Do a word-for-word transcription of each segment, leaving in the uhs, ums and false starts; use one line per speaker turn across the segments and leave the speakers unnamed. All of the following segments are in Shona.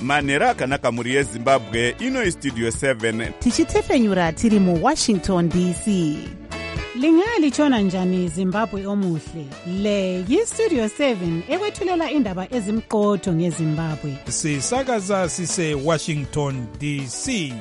manhero akanaka mhuri yezimbabwe. Ino istudio seven
tichitefenyura tiri muwashington D C.
Lingalitshona njani Zimbabwe omuhle? Le yistudio seven ekwethulela indaba ezimqotho ngeZimbabwe.
Sisakaza sise Washington D C.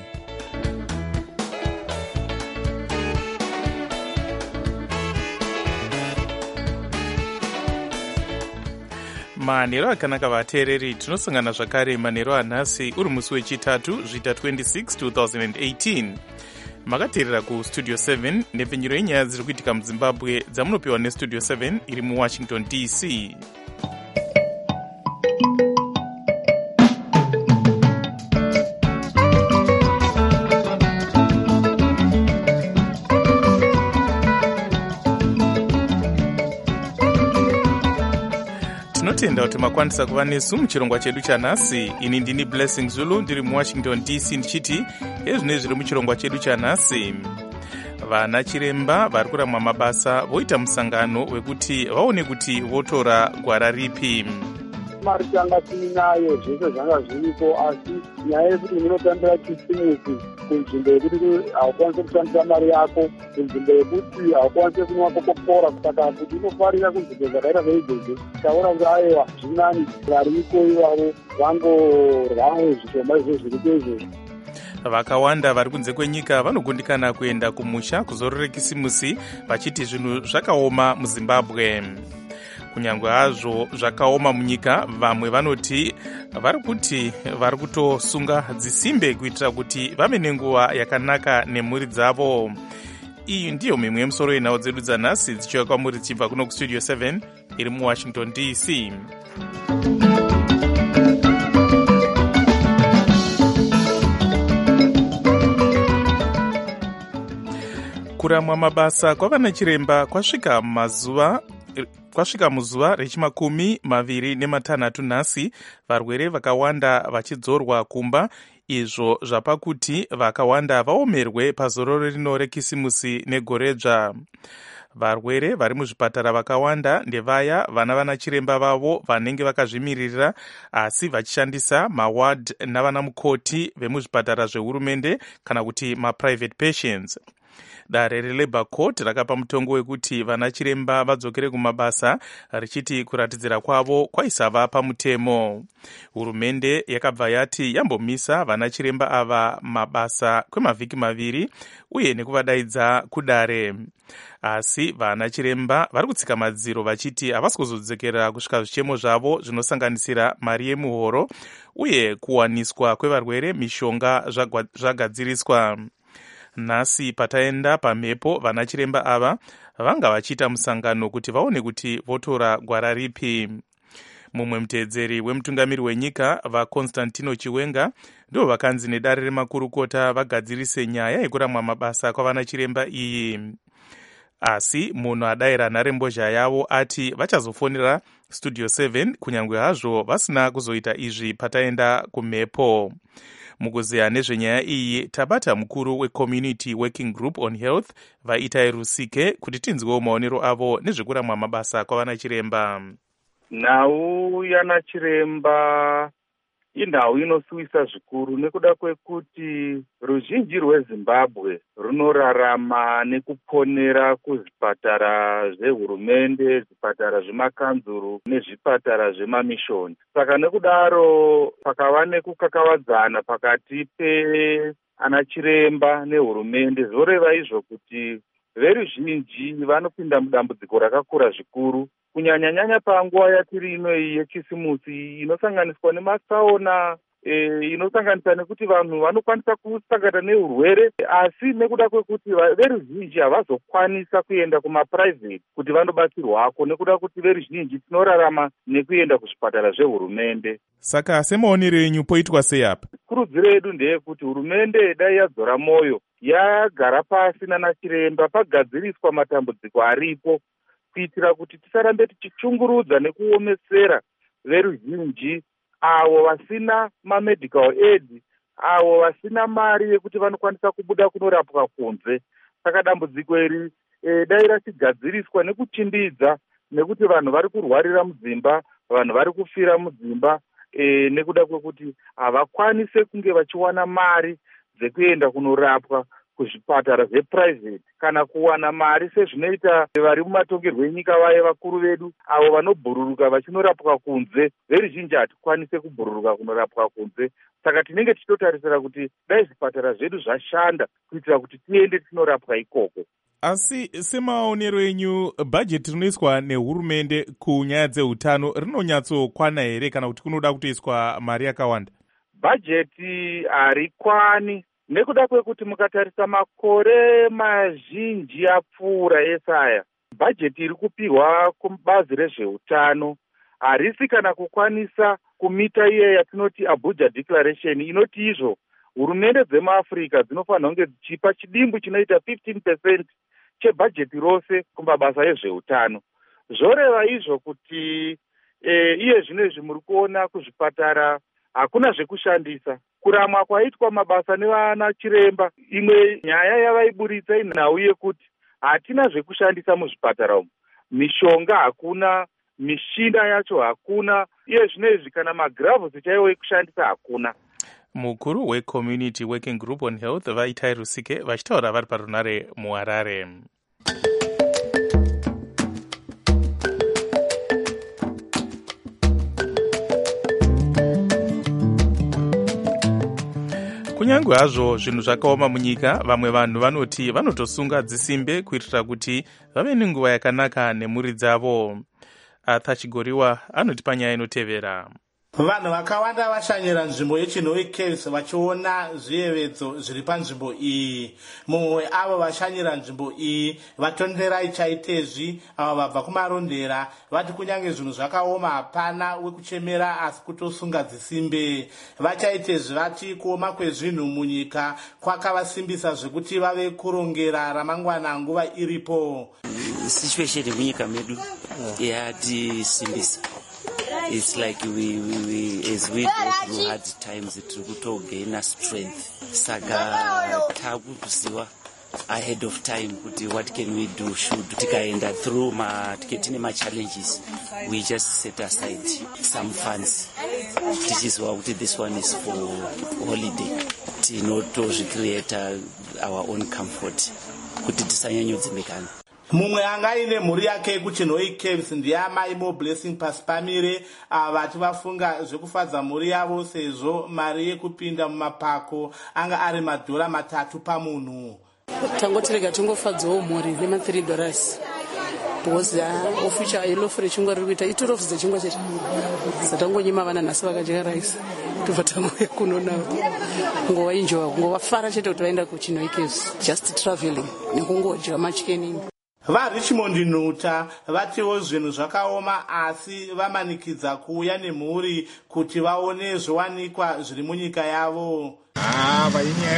manhero akanaka vateereri, tinosangana zvakare manhero anhasi uri musi wechitatu zvita twenty-six twenty eighteen. Makateerera kustudio seven nepfenyuro yenyaya dziri kuitika muzimbabwe dzamunopiwa nestudio seven iri muwashington D C. tinotenda kuti makwanisa kuva nesu muchirongwa chedu chanhasi. Ini ndini Blessing Zulu ndiri muwashington D C ndichiti ezvine zviri muchirongwa chedu chanhasi. Vana chiremba vari kuramwa mabasa voita musangano wekuti vaone kuti votora gwara ripi.
Mari tanga tinayo zvese zvanga zviripo, asi nyaya yekuti munotambira chisimusi kunzvimbo yekuti haukwanise kushandisa mari yako, kunzvimbo yekuti haukwanise kunwa kokopora, saka kuti unofarira kunzvimbo zvakaita seizvozvo taona kuti aiwa zvinani variko ivavo vangorwawo zvishoma izvo zviripo izvozvo.
Vakawanda vari kunze kwenyika vanogundikana kuenda kumusha kuzorora kisimusi vachiti zvinhu zvakaoma muZimbabwe. Kunyangwe hazvo zvakaoma munyika, vamwe vanoti vari kuti vari kutosunga dzisimbe kuitira kuti vave nenguva yakanaka nemhuri dzavo. Iyi ndiyo mimwe yemusoro yenhau dzedu dzanhasi dzichiuya kwamuri dzichibva kuno kustudio seven iri muwashington D C. Kuramwa mabasa kwavana chiremba kwasvika mazuva kwasvika muzuva rechimakumi maviri nematanhatu nhasi, varwere vakawanda vachidzorwa kumba, izvo zvapa kuti vakawanda vaomerwe pazororo rino rekisimusi negoredzva. Varwere vari muzvipatara vakawanda ndevaya vana vana chiremba vavo vanenge vakazvimiririra, asi vachishandisa maward navana mukoti vemuzvipatara zvehurumende kana kuti maprivate patients. Dare reLabour Court rakapa mutongo wekuti vana chiremba vadzokere kumabasa, richiti kuratidzira kwavo kwaisava pamutemo. Hurumende yakabva yati yambomisa vana chiremba ava mabasa kwemavhiki maviri uye nekuvadaidza kudare. Asi vana chiremba vari kutsika madziro vachiti havasi kuzodzokera kusvika zvichemo zvavo zvinosanganisira mari yemuhoro uye kuwaniswa kwevarwere mishonga zvagadziriswa. Nhasi pataenda pamhepo, vana chiremba ava vanga vachiita musangano kuti vaone kuti votora gwara ripi. Mumwe muteedzeri wemutungamiri wenyika vaConstantino Chiwenga ndo vakanzi nedare remakurukota vagadzirise nyaya yekuramwa mabasa kwavana chiremba iyi. Asi munhu adayira nharembozha yavo ati vachazofonera studio seven kunyangwe hazvo vasina kuzoita izvi pataenda kumhepo. Mukuziya nezvenyaya iyi tabata mukuru weCommunity Working Group on Health vaItai Rusike kuti tinzwewo maonero avo nezvekuramwa mabasa kwavana chiremba.
Nhau yana chiremba inhau inosuwisa zvikuru nekuda kwekuti ruzhinji rweZimbabwe runorarama nekuponera kuzvipatara zvehurumende, zvipatara zvemakanzuru nezvipatara zvemamishoni. Saka nekudaro pakava nekukakavadzana pakati peana chiremba nehurumende, zvoreva izvo kuti veruzhinji vanopinda mudambudziko rakakura zvikuru, kunyanya-nyanya panguva yatiri ino yechisimusi inosanganiswa nematsaona, e, inosanganisa nekuti vanhu vanokwanisa kusangana neurwere, asi nekuda kwekuti veruzhinji havazokwanisa kuenda kumaprivate kuti vandobatsirwako, nekuda kuti veruzhinji tinorarama nekuenda kuzvipatara zvehurumende.
Saka semaonero enyu poitwa sei apa?
Kurudziro yedu ndeyekuti hurumende dai yadzora moyo, yagara pasi nana chiremba pagadziriswa matambudziko aripo, kuitira kuti tisarambe tichichungurudza nekuomesera veruzhinji avo vasina mamedical aid, avo vasina mari yekuti vanokwanisa kubuda kunorapwa kunze. Saka dambudziko iri e, dai rachigadziriswa nekuchimbidza, nekuti vanhu vari kurwarira mudzimba, vanhu vari kufira mudzimba, e, nekuda kwekuti havakwanise kunge vachiwana mari dzekuenda kunorapwa kuzvipatara zveprivate kana kuwana mari sezvinoita vari mumatongerwo enyika vaye vakuru vedu avo vanobhururuka vachinorapwa kunze. Veruzhinji hatikwanise kubhururuka kunorapwa kunze, saka tinenge tichitotarisira kuti dai zvipatara zvedu zvashanda kuitira kuti tiende tinorapwa ikoko.
Asi semaonero enyu, bhajeti rinoiswa nehurumende kunyaya dzeutano rinonyatsokwana here kana kuti kunoda kutoiswa mari yakawanda?
Bhajeti harikwani nekuda kwekuti mukatarisa makore mazhinji apfuura esaya, bhajeti iri kupiwa kubazi rezveutano harisi kana kukwanisa kumita iye yatinoti Abuja Declaration inoti izvo hurumende dzemaAfrica dzinofanira kunge dzichipa chidimbu chinoita fifteen percent chebhajeti rose kumabasa ezveutano. Zvoreva izvo kuti e, iye zvinezvi muri kuona kuzvipatara hakuna zvekushandisa. Kuramwa kwaitwa mabasa nevana chiremba, imwe nyaya yavaiburitsa inhau yekuti hatina zvekushandisa muzvipatara umu. Mishonga hakuna, mishina yacho hakuna, iye zvinezvi kana magravhusi chaiwo ekushandisa hakuna.
Mukuru weCommunity Working Group on Health Vaitai Rusike vachitaura vari parunare muHarare. Kunyange hazvo zvinhu zvakaoma munyika, vamwe vanhu vanoti vanotosunga dzisimbe kuitira kuti vave nenguva yakanaka nemhuri dzavo. Arthur Chigoriwa anoti panyaya inotevera.
Vanhu vakawanda vashanyira nzvimbo yeChinhoe Caves vachiona zviyevedzo zviri panzvimbo iyi. Mumwe avo vashanyira nzvimbo iyi vatonderai chaitezvi avo vabva kumarondera vati kunyange zvinhu zvakaoma hapana wekuchemera asi kutosunga dzisimbe. Vachaitezvi vati kuoma kwezvinhu munyika kwakavasimbisa zvekuti vave kurongera ramangwana nguva iripo.
Situation munyika medu yatisimbisa. It's like we, we, we as we go through hard times, it will gain us strength. Saga takuziwa ahead of time kuti what can we do should tikaenda through ma tiketine ma challenges, we just set aside some funds. Tichizwa kuti this one is for holiday. Tinotozvicreate our own comfort kuti tisanyanyodzimekana.
Mumwe angaine mhuri yake kuChinhoe Caves ndiye amai Mo Blessing Pasipamire vati vafunga zvekufadza mhuri yavo sezvo mari yekupinda mumapako anga ari madhora matatu pamunhu.
Tangotirega tingofadzawo mhuri nema three dollars. Because uh, official ilofure chingwa riri kuita itoro office chingwa chetu. Satangonyima vana nhasi vakadya rice. Tobva tangoya kunona ngova enjoy ngova fara chete kuti vaenda kuChinhoe Caves. Just traveling nekungodya machicken.
VaRichmond Nuta vatiwo zvinhu zvakaoma asi vamanikidza kuuya nemhuri kuti vaone zviwanikwa zviri munyika yavo.
Ah, vainyaya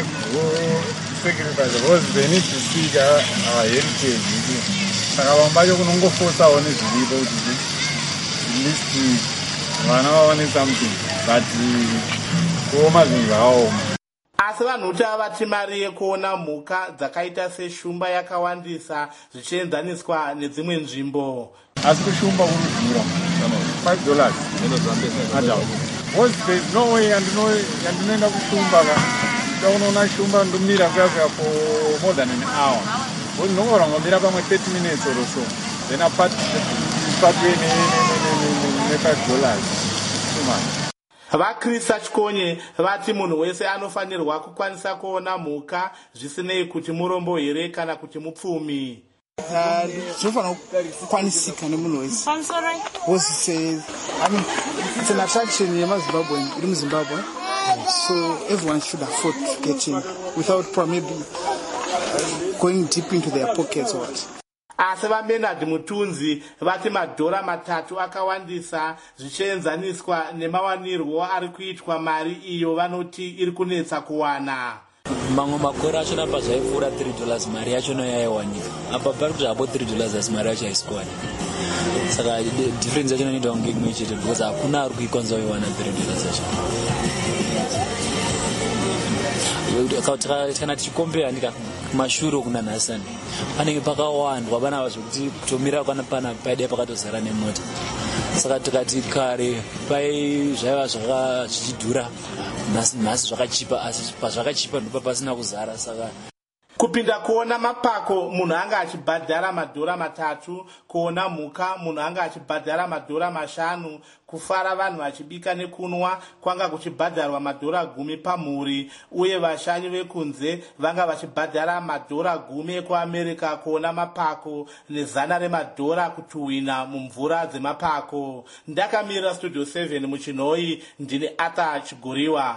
kusacrifice because they need to see our heritage. Saka vanhu vacho kunongofosawo nezviripo kuti at least vana vaone something, but kuoma zvinhu zvakaoma.
Asi vanhuta vati mari yekuona mhuka dzakaita seshumba yakawandisa zvichienzaniswa nedzimwe nzvimbo.
Asi kushumba kunodhura five dollars adult. Because there is no way andinoenda kushumba ka ndaunoona shumba ndomira kuyasvika for more than an hour. Because ndongora ngomira pamwe thirty minutes or so. Then apart patwe ne five dollars. Too much.
VaChrista Chikonye vati munhu wese anofanirwa kukwanisa kuona mhuka zvisinei kuti murombo here kana kuti mupfumi.
Zvinofanira kukwanisika nemunhu wese. Because I mean, it's an attraction yemaZimbabwe iri muZimbabwe. So everyone should afford to get in without maybe going deep into their pockets or what.
Asi vaBernard Mutunzi vati madhora matatu akawandisa zvichienzaniswa nemawanirwo ari kuitwa mari iyo vanoti iri kunetsa kuwana.
Mamwe makore acho napa zvaipfuura three dollars mari yacho no yaiwanika. Apa pari kuti hapo three dollars asi mari yacho haisikuwanika. Saka difference yacho inoita kunge imwe chete because hakuna ari kuikwanisa kuiwana three dollars yacho. Kana tichikombera ndika kumashure kuna nhasani panenge pakawandwa vana zvekuti kutomira kana pana paide pakatozara nemota. saka tikati kare pai zvaiva zvaka zvichidhura, nhasi zvakachipa, asi pazvakachipa ndipo pasina kuzara. Saka
kupinda kuona mapako munhu anga achibhadhara madhora matatu, kuona mhuka munhu anga achibhadhara madhora mashanu, kufara vanhu vachibika nekunwa kwanga kuchibhadharwa madhora gumi pamhuri, uye vashanyi vekunze vanga vachibhadhara madhora gumi ekuamerica kuona mapako nezana remadhora kutuhwina mumvura dzemapako. Ndakamirira Studio seven muchinhoi, ndini Arthur Chiguriwa.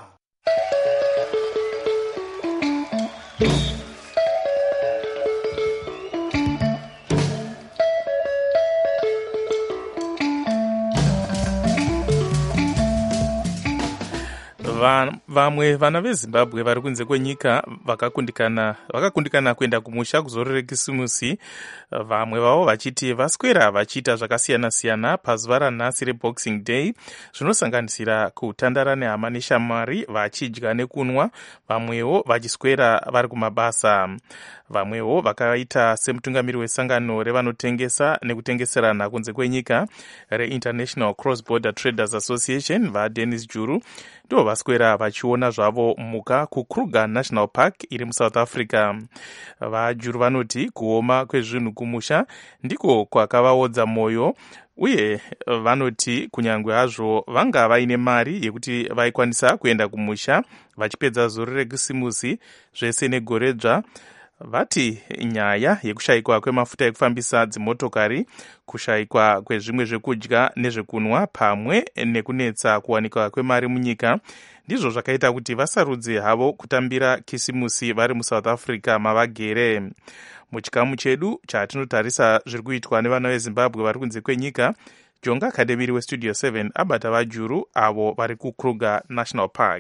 Vamwe vana veZimbabwe vari kunze kwenyika vakakundikana vakakundikana kuenda kumusha kuzorore kisimusi, vamwe vavo vachiti vaswera vachiita zvakasiyana-siyana pazuva ranhasi reBoxing Day, zvinosanganisira kutandara nehama neshamwari vachidya nekunwa, vamwewo vachiswera vari kumabasa. Vamwewo vakaita semutungamiri wesangano revanotengesa nekutengeserana kunze kwenyika reInternational Cross Border Traders Association, vaDennis Juru, ndo vaswera vachiona zvavo mhuka kuKruger National Park iri muSouth Africa. VaJuru vanoti kuoma kwezvinhu kumusha ndiko kwakavaodza mwoyo, uye vanoti kunyangwe hazvo vanga vaine mari yekuti vaikwanisa kuenda kumusha vachipedza zuro rekisimusi zvese negoredzva, vati nyaya yekushayikwa kwemafuta ekufambisa dzimotokari, kushayikwa kwezvimwe zvekudya nezvekunwa pamwe nekunetsa kuwanikwa kwemari munyika ndizvo zvakaita kuti vasarudze havo kutambira kisimusi vari muSouth Africa mavagere. Muchikamu chedu chatinotarisa zviri kuitwa nevana veZimbabwe vari kunze kwenyika, Jonga Kademiri weStudio seven abata vaJuru avo vari kuKruger National Park.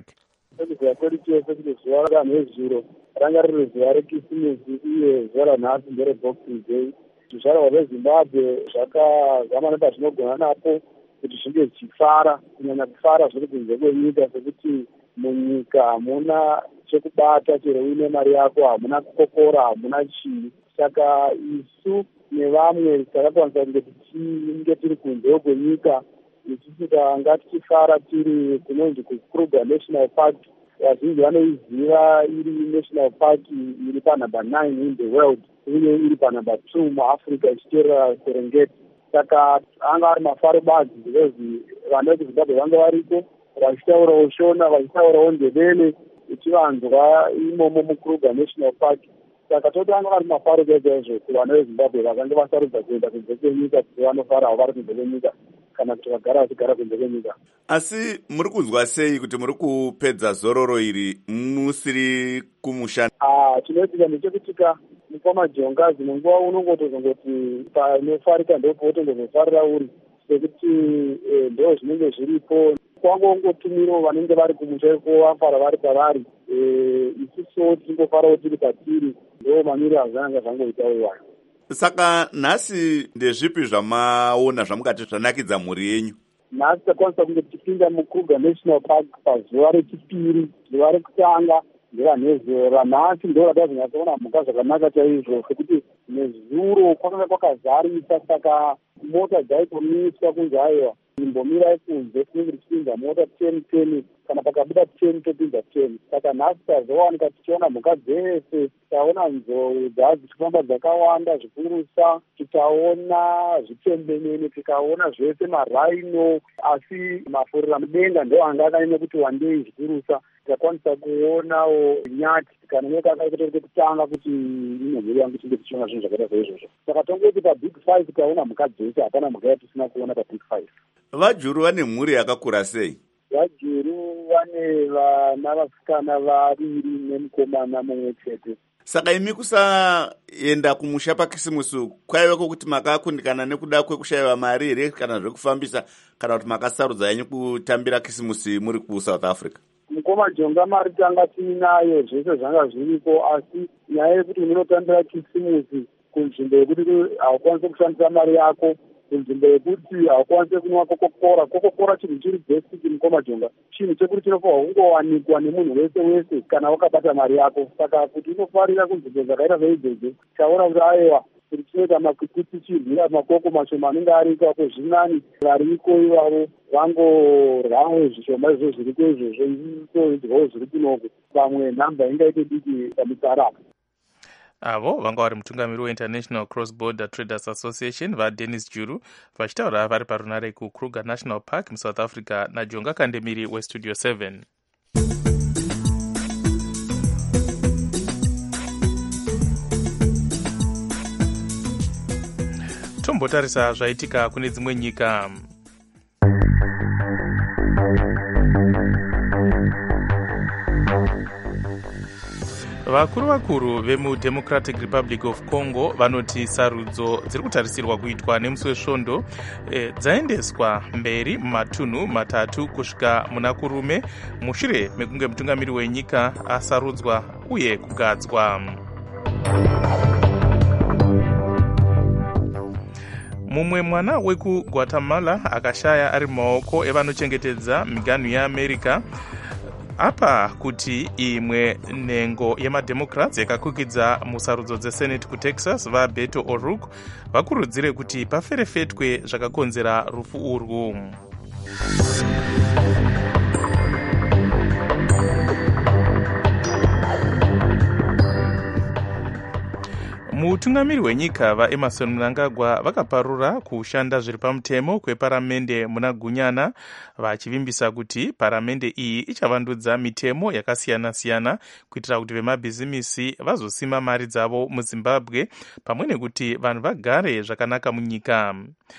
Ranga riri zuva rekisimusi uye zuva ranhasi ndereBoxing Day. Zvizvarwa zveZimbabwe zvakazama nepazvinogona napo kuti zvinge zvichifara, kunyanya kufara zviri kunze kwenyika, sekuti munyika hamuna chekubata, chero uine mari yako hamuna kukokora, hamuna chii. Saka isu nevamwe takakwanisa kunge tichinge tiri kunze kwenyika, isu tanga tichifara tiri kunonzi kuKruger National Park. Vazhinji vanoiziva iri national park iri panumber nine in the world, uye iri panumber two muAfrica ichiteerera Serengeti. Saka anga ari mafaro badzi because vana vekuZimbabwe vanga variko vachitaurawo Shona, vachitaurawo Ndebele, ichivanzwa imomo muKruger National Park. Saka toti anga ari mafaro chaizvo kuvana veZimbabwe vakanga vasarudza kuenda kunze kwenyika, kuti vanofarawo vari kunze kwenyika kana kuti vagara vachigara kunze kwenyika.
Asi muri kunzwa sei kuti muri kupedza zororo iri musiri kumusha?
Ah, chinoitika ndechekutika mukoma Jonga, dzimwe nguva unongotozongoti panofarika ndipo wotongozofarira uri, sekuti ndo zvinenge zviripo. Kwangongotumirawo vanenge vari kumusha iko vafara vari pavari, isusuwo tingofarawo tiri patiri, ndo mamiri azvanga zvangoitawo iwayo.
Saka nhasi ndezvipi zvamaona zvamukati zvanakidza mhuri yenyu?
Nhasi takwanisa kunge tichipinda muKruger National Park pazuva rechipiri. Zuva rekutanga nderanhezero, ranhasi ndo ratazonyatsoona mhuka zvakanaka chaizvo, sekuti nezuro kwakanga kwakazarisa. Saka mota dzaitomiswa kunzi aiwa imbomirai kunze, tinenge tichipinza mota ten ten, kana pakabuda ten topinza ten. Saka nhasi tazowanika tichiona mhuka dzese, taona nzou dzazvichifamba dzakawanda zvikurusa, tikaona zvipembenene, tikaona zvese marhino, asi mafurira mudenga ndo anga akanyanya kuti wandei zvikurusa. Takwanisa kuonawo nyati, kana nekakaita kutanga kuti inomhuri yangu tinge tichiona zvinhu zvakaita saizvozvo. Saka tongoti pabig five tikaona mhuka dzese, hapana mhuka yatisina kuona pabig five.
VaJuru vane mhuri yakakura sei?
VaJuru vane vana vasikana vaviri nemukomana mumwe chete.
Saka imi kusaenda kumusha pakisimusi kwaiva kwokuti makakundikana nekuda kwekushayiwa mari here kana zvekufambisa, kana kuti makasarudza yenyu kutambira kisimusi muri kuSouth Africa?
Mukoma Jonga, mari tanga tiinayo, zvese zvanga zviripo, asi nyaya yekuti munotambira kisimusi kunzvimbo yekuti haukwanisi kushandisa mari yako, kunzvimbo yekuti haukwanisi kunwa kokokora. Kokokora chinhu chiri basic mukoma Jonga, chinhu chekuti chinofanirwa kungowanikwa nemunhu wese wese kana wakabata mari yako. Saka kuti unofarira kunzvimbo dzakaita saidzodzo, taona kuti aiwa kuti tinoita makwikwi tichirwira makoko mashoma anenge ari ikako zvinani variko ivavo vangoryawo zvishoma izvo zviriko izvozvo itoidyawo zviri kunoko pamwe nhamba ingaite diki pamutsaraka.
avo vanga vari mutungamiri weInternational Cross Border Traders Association vaDennis Juru vachitaura vari parunare kuKruger National Park muSouth Africa naJonga Kandemiri weStudio seven. Tombotarisa zvaitika kune dzimwe nyika. Vakuru vakuru vemudemocratic Republic of Congo vanoti sarudzo dziri kutarisirwa kuitwa nemusi wesvondo e, dzaendeswa mberi mumatunhu matatu kusvika muna kurume mushure mekunge mutungamiri wenyika asarudzwa uye kugadzwa. Mumwe mwana wekuGuatemala akashaya ari mumaoko evanochengetedza miganhu yeAmerica apa kuti imwe nhengo yemademocrats yakakukidza musarudzo dzesenate kuTexas vaBeto O'Rourke vakurudzire kuti paferefetwe zvakakonzera rufu urwu. Mutungamiri wenyika vaEmerson Mnangagwa vakaparura kushanda zviri pamutemo kweparamende muna Gunyana vachivimbisa kuti paramende iyi ichavandudza mitemo yakasiyana-siyana kuitira kuti vemabhizimisi vazosima mari dzavo muZimbabwe pamwe nekuti vanhu vagare zvakanaka munyika.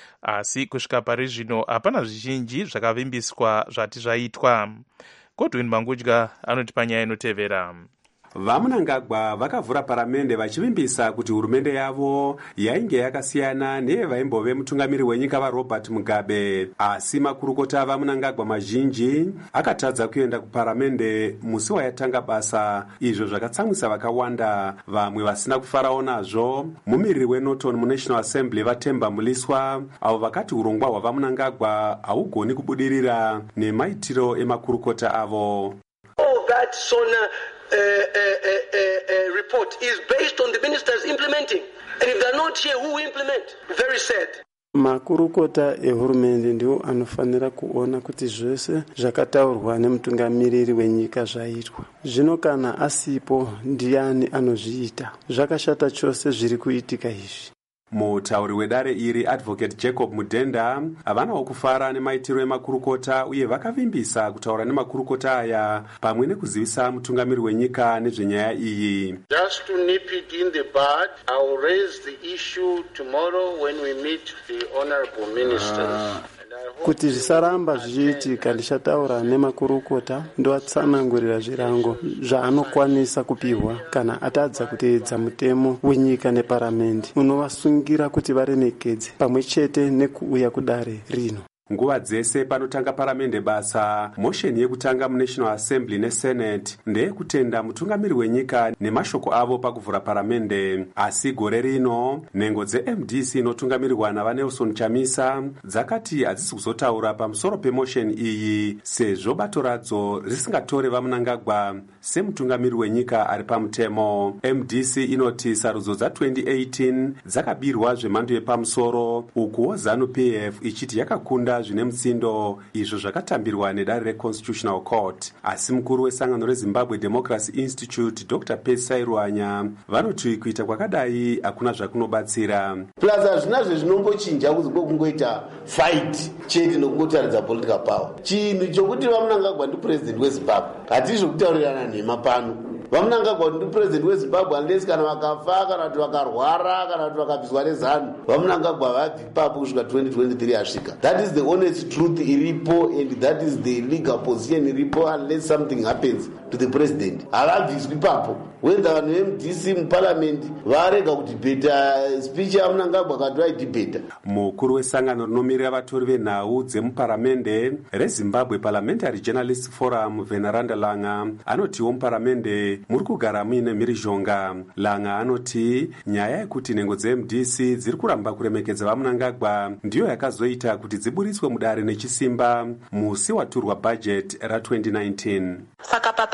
Asi kusvika pari zvino hapana zvizhinji zvakavimbiswa zvati zvaitwa. Godwin Mangudya anoti panyaya inotevera.
VaMnangagwa vakavhura paramende vachivimbisa kuti hurumende yavo yainge yakasiyana nevaimbove mutungamiri wenyika vaRobert Mugabe. Asi makurukota vaMnangagwa mazhinji akatadza kuenda kuparamende musi wayatanga basa, izvo zvakatsamwisa vakawanda. Vamwe vasina kufarawo nazvo mumiriri weNorton muNational Assembly vaTemba Muliswa avo vakati urongwa hwavaMnangagwa haugoni kubudirira nemaitiro emakurukota avo.
All that Sona Uh, uh, uh, uh, report is based on the ministers implementing, and if they're not here, who will implement? Very sad.
Makurukota ehurumende ndiwo anofanira kuona kuti zvese zvakataurwa nemutungamiriri wenyika zvaitwa. Zvino kana asipo ndiani anozviita? Zvakashata chose zviri kuitika izvi.
Mutauri wedare iri Advocate Jacob Mudenda havanawo kufara nemaitiro emakurukota uye vakavimbisa kutaura nemakurukota aya pamwe nekuzivisa mutungamiri wenyika nezvenyaya iyi.
Just to nip it in the bud, I will raise the issue tomorrow when we meet the honorable ministers. Uh.
Kuti zvisaramba zvichiitika ndichataura nemakurukota ndoatsanangurira zvirango zvaanokwanisa kupihwa kana atadza kuteedza mutemo wenyika neparamende unovasungira kuti varemekedze pamwe chete nekuuya kudare rino.
Nguva dzese panotanga paramende basa, mosheni yekutanga muNational Assembly neSenate ndeyekutenda mutungamiri wenyika nemashoko avo pakuvhura paramende. Asi gore rino nhengo dzeM D C inotungamirirwa navaNelson Chamisa dzakati hadzisi kuzotaura pamusoro pemosheni iyi sezvo bato radzo risingatore vaMnangagwa semutungamiri wenyika ari pamutemo. M D C inoti sarudzo dza-twenty eighteen dzakabirwa zvemhando yepamusoro, ukuwo ZANU-P F ichiti yakakunda zvine mutsindo izvo zvakatambirwa nedare reConstitutional Court. Asi mukuru wesangano reZimbabwe Democracy Institute Doctor Pesai Ruanya vanoti kuita kwakadai hakuna zvakunobatsira.
Plus hazvina zvezvinombochinja kuziko kungoita fight chete nokungotaridza political power. Chinhu chokuti vaMnangagwa ndipresident weZimbabwe hatizvi kutaurirana nhema pano. VaMnangagwa ndi president weZimbabwe unless kana vakafa kana kuti vakarwara kana kuti vakabviswa nezanu, vaMnangagwa vabvi ipapo kusvika twenty twenty-three asvika. That is the honest truth iripo, and that is the legal position iripo unless something happens to the president. Havabviswi ipapo. Wenda vanhu veM D C muparliament varega kudhibheta speech yaMnangagwa kati vaidhibheta.
Mukuru wesangano rinomirira vatori venhau dzemuparamende reZimbabwe Parliamentary Journalists Forum Veneranda Langa anotiwo muparamende muri kugara muine mhirizhonga. Langa anoti nyaya yekuti nhengo dzeM D C dziri kuramba kuremekedza vaMnangagwa ndiyo yakazoita kuti dziburiswe mudare nechisimba musi waturwa budget ra twenty nineteen.
Saka papa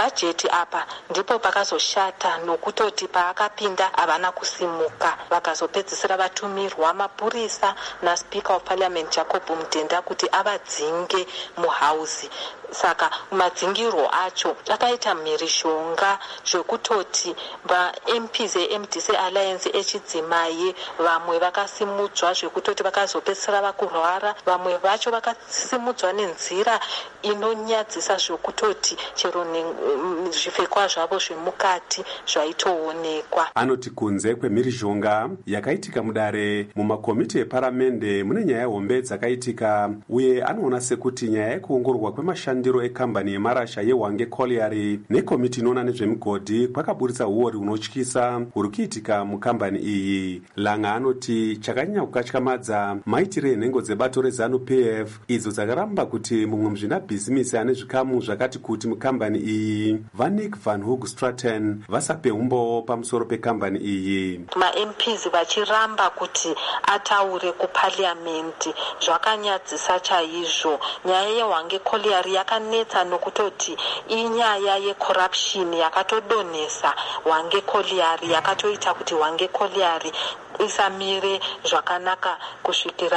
mabhajeti apa ndipo pakazoshata nokutoti paakapinda havana kusimuka, vakazopedzisira vatumirwa mapurisa naSpeaker of Parliament Jacob Mutenda kuti avadzinge muhausi. Saka madzingiro acho akaita mhirizhonga zvekutoti va-M Ps e-M D C Alliance echidzimai vamwe vakasimudzwa zvekutoti vakazopedzisira vakurwara, vamwe vacho vakasimudzwa nenzira inonyadzisa zvekutoti chero zvipfekwa zvavo zvemukati zvaitoonekwa.
Anoti kunze kwemhirizhonga yakaitika mudare mumakomiti eparamende mune nyaya hombe dzakaitika, uye anoona sekuti nyaya yekuongororwa kwemashandiro ekambani yemarasha yeHwange Colliery nekomiti inoona nezvemigodhi kwakaburitsa huori hunotyisa huri kuitika mukambani iyi. Langa anoti chakanyanya kukatyamadza maitire enhengo dzebato reZANU-P F idzo dzakaramba kuti mumwe muzvinabhizimisi ane zvikamu zvakati kuti mukambani iyi vaNick van Hoog Straten vasape umbowo pamusoro pekambani iyi.
Ma-M Ps vachiramba kuti ataure kupaliamenti zvakanyadzisa chaizvo. Nyaya yeHwange Colliery yakanetsa nokutoti inyaya yecorruption yakatodonesa Hwange Colliery, yakatoita kuti Hwange Colliery isamire zvakanaka kusvikira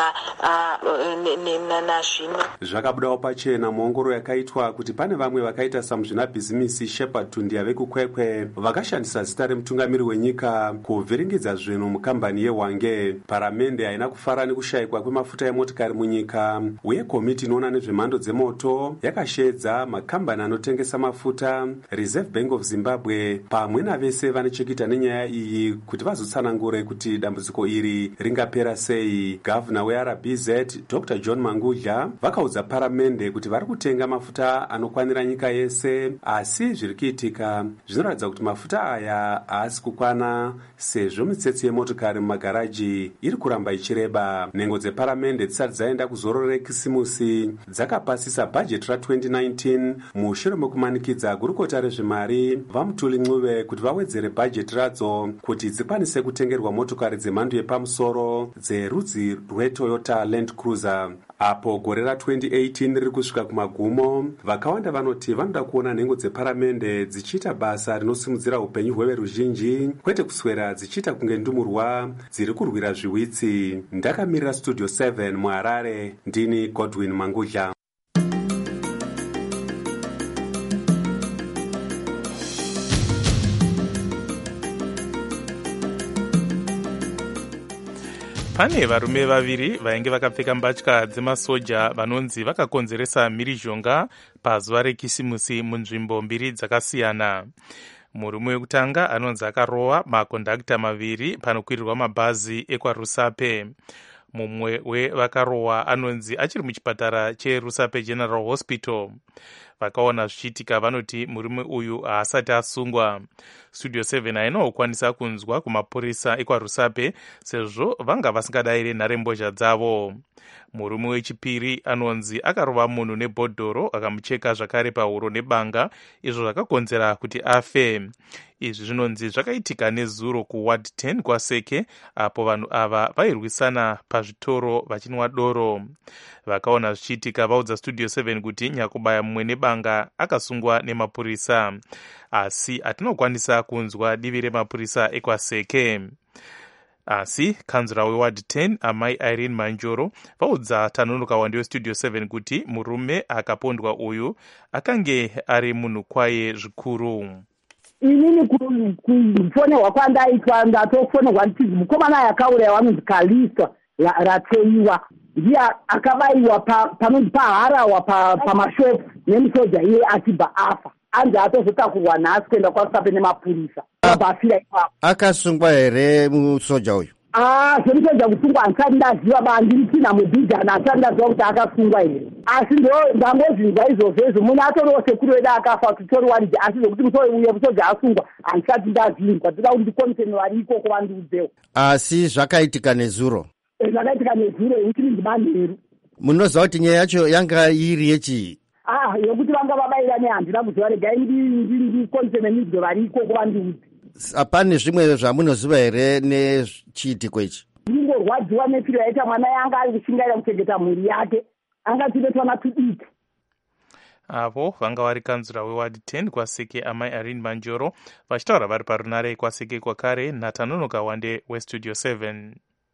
nazvino.
Zvakabudawo pachena muongoro yakaitwa kuti pane vamwe vakaita samuzvinabhizimisi Shepard Tundia vekukwekwe vakashandisa zita remutungamiri wenyika kuvhiringidza zvinhu mukambani yeHwange. Paramende haina kufara nekushayikwa kwemafuta emotikari munyika, uye komiti inoona nezvemhando dzemoto yakashedza makambani anotengesa mafuta, Reserve Bank of Zimbabwe pamwe navese vane chekuita nenyaya iyi kuti vazotsanangure kuti dambudziko iri ringapera sei. Gavana weR B Z Doctor John Mangudla vakaudza paramende kuti vari kutenga mafuta anokwanira nyika yese, asi zviri kuitika zvinoratidza kuti mafuta aya haasi kukwana sezvo mitsetse yemotokari mumagaraji iri kuramba ichireba. Nhengo dzeparamende dzisati dzaenda kuzorora kisimusi dzakapasisa bhajeti ra-twenty nineteen mushure mekumanikidza gurukota rezvemari vaMutuli Ncube kuti vawedzere bhajeti radzo kuti dzikwanise kutengerwa motokari dzemhando yepamusoro dzerudzi rweToyota Land Cruiser. Apo gore ra-twenty eighteen riri kusvika kumagumo, vakawanda vanoti vanoda kuona nhengo dzeparamende dzichiita basa rinosimudzira upenyu hweveruzhinji, kwete kuswera dzichiita kunge ndumurwa dziri kurwira zviwitsi. Ndakamirira Studio seven muHarare, ndini Godwin Mangudla.
Pane varume vaviri vainge vakapfeka mbatya dzemasoja vanonzi vakakonzeresa mhirizhonga pazuva rekisimusi munzvimbo mbiri dzakasiyana. Murume wekutanga anonzi akarowa makondakita maviri panokwirirwa mabhazi ekwaRusape. Mumwe wevakarowa anonzi achiri muchipatara cheRusape General Hospital. Vakaona zvichiitika vanoti murume uyu haasati asungwa. Studio seven hainokwanisa kunzwa kumapurisa ekwaRusape sezvo vanga vasingadayire nharembozha dzavo. Murume wechipiri anonzi akarova munhu nebhodhoro akamucheka zvakare pahuro nebanga, izvo zvakakonzera kuti afe. Izvi zvinonzi zvakaitika nezuro kuward ten kwaSeke, apo vanhu ava vairwisana pazvitoro vachinwa doro. Vakaona zvichiitika vaudza Studio seven kuti nyakubaya mumwe nebanga akasungwa nemapurisa, asi hatinokwanisa kunzwa divi remapurisa ekwaSeke. Asi kanzura weward ten amai Irene Manjoro vaudza tanonoka wandi weStudio seven kuti murume akapondwa uyu akange ari munhu kwaye zvikuru.
Inini kufonerwa kwandaitwa ndatofonerwa nditizi mukomana yakauraya wanonzi Kalisa rateyiwa ndiye akabaiwa panonzi paharawa pamashopu nemusoja iye achibva afa. Anzi atozotakurwa nhasi kuenda kwaRusape nemapurisa abafira ipapo.
Akasungwa here musoja uyu?
Ah, zvemusoja kusungwa handisati ndaziva bandiritina mubhidhana handisati ndaziva kuti akasungwa here. Asi ndo ndangozvinzwa izvozvo izvo munhu atoriwo sekuru wedu akafa tutoriwanije, asi zvokuti uye musoja asungwa handisati ndazvinzwa. Ndinoda kuti ndikomiseni vari ikoko vandiudzewo.
Asi zvakaitika nezuro?
Zvakaitika nezuro uchiri ndimanheru.
Munoziva kuti nyaya yacho yanga iri yechii?
Ah, yokuti vanga vabaira nehandira muzuva regai ndikomiseni nizvo vari ikoko vandiudze.
Hapane zvimwe zvamunoziva here nechiitiko ichi?
Ndingorwadziwa nepiro yaita mwana yanga ari kushingaira kuchengeta mhuri yake, anga tine twana tudiki.
avo vanga vari kanzura weward ten kwaseke amai Irene Manjoro vachitaura vari parunare kwaseke kwakare. Natanonoka Wande westudio seven.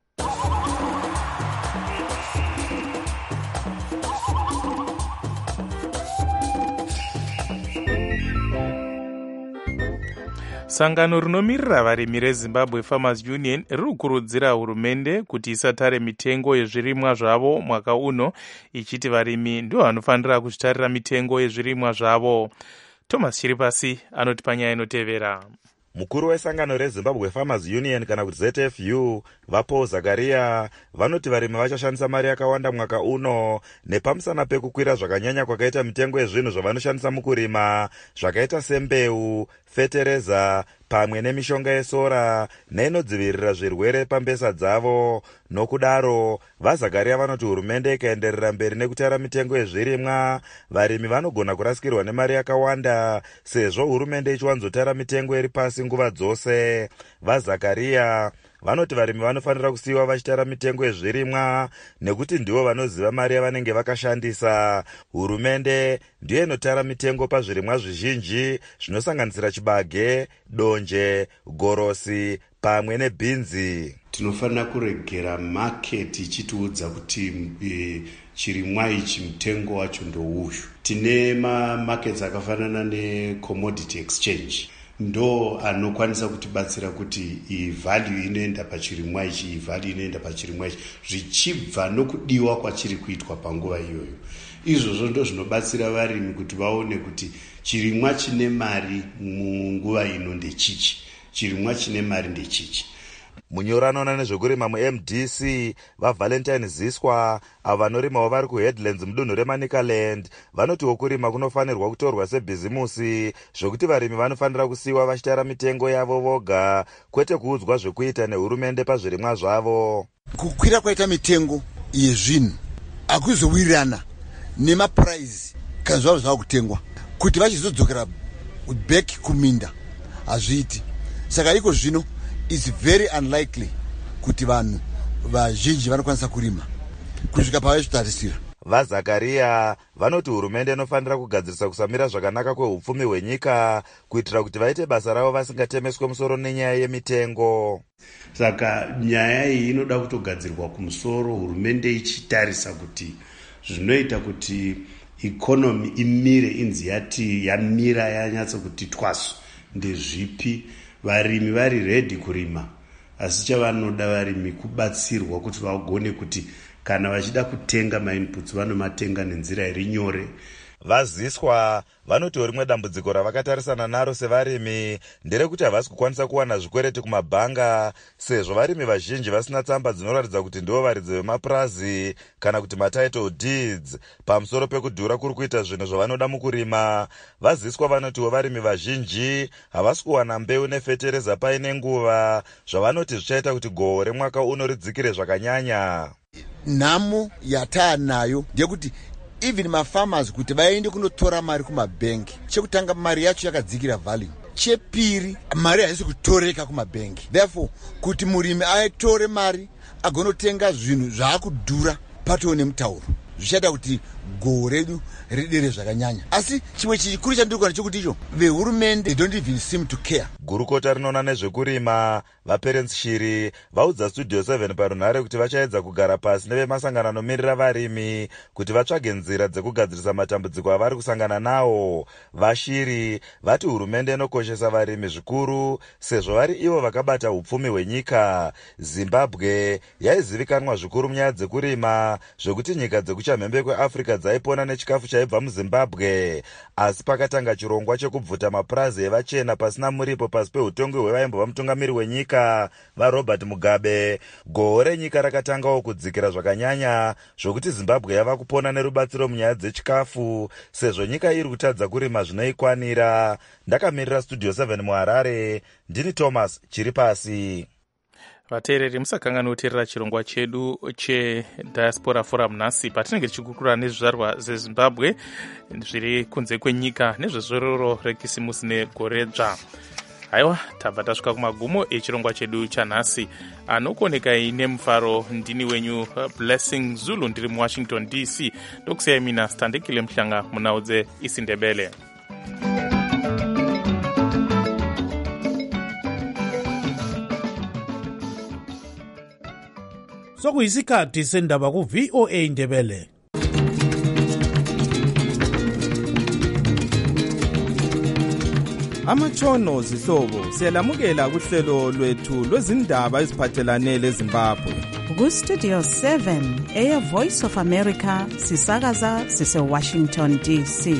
Sangano rinomirira varimi reZimbabwe Farmers Union riri kukurudzira hurumende kuti isatare mitengo yezvirimwa zvavo mwaka uno, ichiti varimi ndivo vanofanira kuzvitarira mitengo yezvirimwa zvavo. Thomas Chiripasi anoti panyaya inotevera.
Mukuru wesangano reZimbabwe Farmers Union kana kuti Z F U Vapo Zakaria vanoti varimi vachashandisa mari yakawanda mwaka uno nepamusana pekukwira zvakanyanya kwakaita mitengo yezvinhu zvavanoshandisa mukurima zvakaita sembeu, fetereza pamwe nemishonga yesora neinodzivirira zvirwere pambesa dzavo. Nokudaro vaZakaria vanoti hurumende ikaenderera mberi nekutara mitengo yezvirimwa, varimi vanogona kurasikirwa nemari yakawanda sezvo hurumende ichiwanzotara mitengo iri pasi nguva dzose. VaZakaria vanoti varimi vanofanira kusiyiwa vachitara mitengo yezvirimwa nekuti ndivo vanoziva mari yavanenge vakashandisa. Hurumende ndiyo inotara mitengo pazvirimwa zvizhinji zvinosanganisira chibage, donje, gorosi pamwe nebhinzi.
Tinofanira kuregera market ichitiudza kuti e, chirimwa ichi mutengo wacho ndouyu. Tine mamarkets akafanana necommodity exchange ndo anokwanisa kutibatsira kuti i value inoenda pachirimwa ichi, i value inoenda pachirimwa ichi zvichibva nokudiwa kwachiri kuitwa panguva iyoyo. Izvozvo ndo zvinobatsira varimi kuti vaone kuti chirimwa chine mari munguva ino ndechichi, chirimwa chine mari ndechichi.
Munyori anoona nezvekurima mu-M D C vaValentine Ziswa avo vanorimawo vari kuHeadlands mudunhu reManicaland vanotiwo kurima kunofanirwa kutorwa sebhizimusi zvokuti varimi vanofanira kusiyiwa vachitara mitengo yavo voga kwete kuudzwa zvekuita nehurumende pazvirimwa zvavo.
Kukwira kwaita mitengo yezvinhu akuzowirirana nemapuraizi kana zvavo zvava kutengwa kuti vachizodzokera back kuminda hazviiti. Saka iko zvino it's very unlikely kuti vanhu vazhinji vanokwanisa kurima kusvika pavaizvitarisira.
VaZakaria vanoti hurumende inofanira kugadzirisa kusamira zvakanaka kwehupfumi hwenyika kuitira kuti vaite basa ravo vasingatemeswe musoro nenyaya yemitengo.
Saka nyaya iyi inoda kutogadzirwa kumusoro, hurumende ichitarisa kuti zvinoita kuti economy imire inzi yati yamira yanyatsa kuti twasu ndezvipi. Varimi vari ready kurima, asi chavanoda varimi kubatsirwa kuti vagone kuti kana vachida kutenga mainputs vanomatenga nenzira iri nyore.
VaZiswa vanotiwo rimwe dambudziko ravakatarisana naro sevarimi nderekuti havasi kukwanisa kuwana zvikwereti kumabhanga sezvo varimi vazhinji vasina tsamba dzinoratidza kuti ndivo varidzi vemapurazi kana kuti matitle deeds pamusoro pekudhura kuri kuita zvinhu zvavanoda mukurima. VaZiswa vanotiwo varimi vazhinji havasi kuwana mbeu nefetereza paine nguva zvavanoti zvichaita kuti gohwo remwaka uno ridzikire zvakanyanya.
Nhamo yataanayo ndeyekuti even mafarmers kuti vaende kunotora mari kumabhengi, chekutanga mari yacho yakadzikira value, chepiri mari haisi kutoreka kumabhengi. Therefore kuti murimi aitore mari agonotenga zvinhu zvaakudhura patoo nemutauro zvichaita kuti gohwo redu ridere zvakanyanya. Asi chimwe chikuru chandiri kuona chekuti icho vehurumende they don't even seem to care.
Gurukota rinoona nezvekurima vaPerence Shiri vaudza Studio seven parunhare kuti vachaedza kugara pasi nevemasangano anomirira varimi kuti vatsvage nzira dzekugadzirisa matambudziko avari kusangana nawo. VaShiri vati hurumende inokoshesa varimi zvikuru sezvo vari ivo vakabata hupfumi hwenyika. Zimbabwe yaizivikanwa zvikuru munyaya dzekurima zvokuti nyika dzekuchamhembe kweAfrica dzaipona nechikafu chaibva muZimbabwe, asi pakatanga chirongwa chekubvuta mapurazi evachena pasina muripo pasi pehutongi hwevaimbova mutungamiri wenyika vaRobert Mugabe, gohwo renyika rakatangawo kudzikira zvakanyanya zvokuti Zimbabwe yava kupona nerubatsiro munyaya dzechikafu sezvo nyika iri kutadza kurima zvinoikwanira. Ndakamirira Studio seven muHarare, ndini Thomas Chiripasi.
Vateereri musakanganwa kuteerera chirongwa chedu cheDiaspora Forum nhasi patinenge tichikurukura nezvizvarwa zveZimbabwe zviri kunze kwenyika nezvezororo rekisimusi negoredzva. Aiwa, tabva tasvika kumagumo echirongwa chedu chanhasi. Anokuonekai nemufaro ndini wenyu Blessing Zulu ndiri muWashington D C. Ndokusiyai mina Standekile Mhlanga munaudze isiNdebele.
Sokuyisikhathi sendaba ku V O A Ndebele.
Amatshono zihlobo siyalamukela kuhlelo lwethu lwezindaba eziphathelane leZimbabwe.
Ku Studio seven eya Voice of America sisakaza sise Washington D C.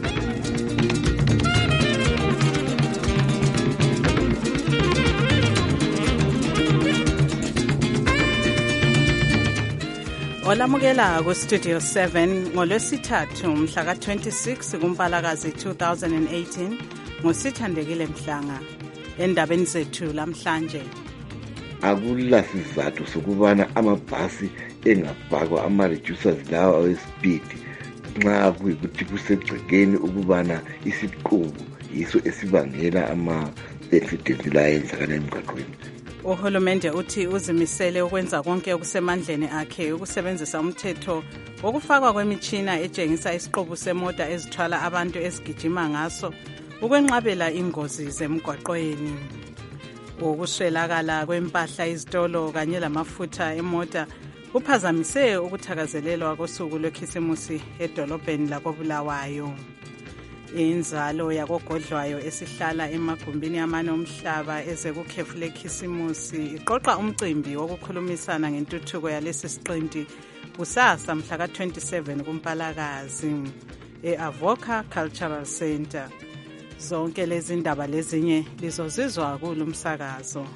Olamukela ku Studio seven ngolwesithathu mhla ka twenty-six kuMpalakazi two thousand eighteen. Ngosithandekile Mhlanga endabeni zethu lamhlanje.
Akula sizathu sokubana amabhasi engafakwa ama-reducers lawa awespeed nxa kuyikuthi kusegcekeni ukubana isiqubu yiso esibangela ama-accident la yenzakala emgwaqweni.
Uhulumende uthi uzimisele ukwenza konke okusemandleni akhe ukusebenzisa umthetho wokufakwa kwemitshina etshengisa isiqubu semota ezithwala abantu ezigijima ngaso ukwenqabela ingozi zemgwaqweni. Ukuswelakala kwempahla izitolo kanye lamafutha emota kuphazamise ukuthakazelelwa kosuku lwekhisimusi edolobheni lakoBulawayo. Inzalo yakogodlwayo esihlala emagumbini amane omhlaba ezekukhefu lekhisimusi iqoqa umcimbi wokukhulumisana ngentuthuko yalesi siqinti kusasa mhla ka twenty-seven kuMpalakazi e-Avoca Cultural Center. Zonke lezi ndaba lezinye lizozizwa kulumsakazo.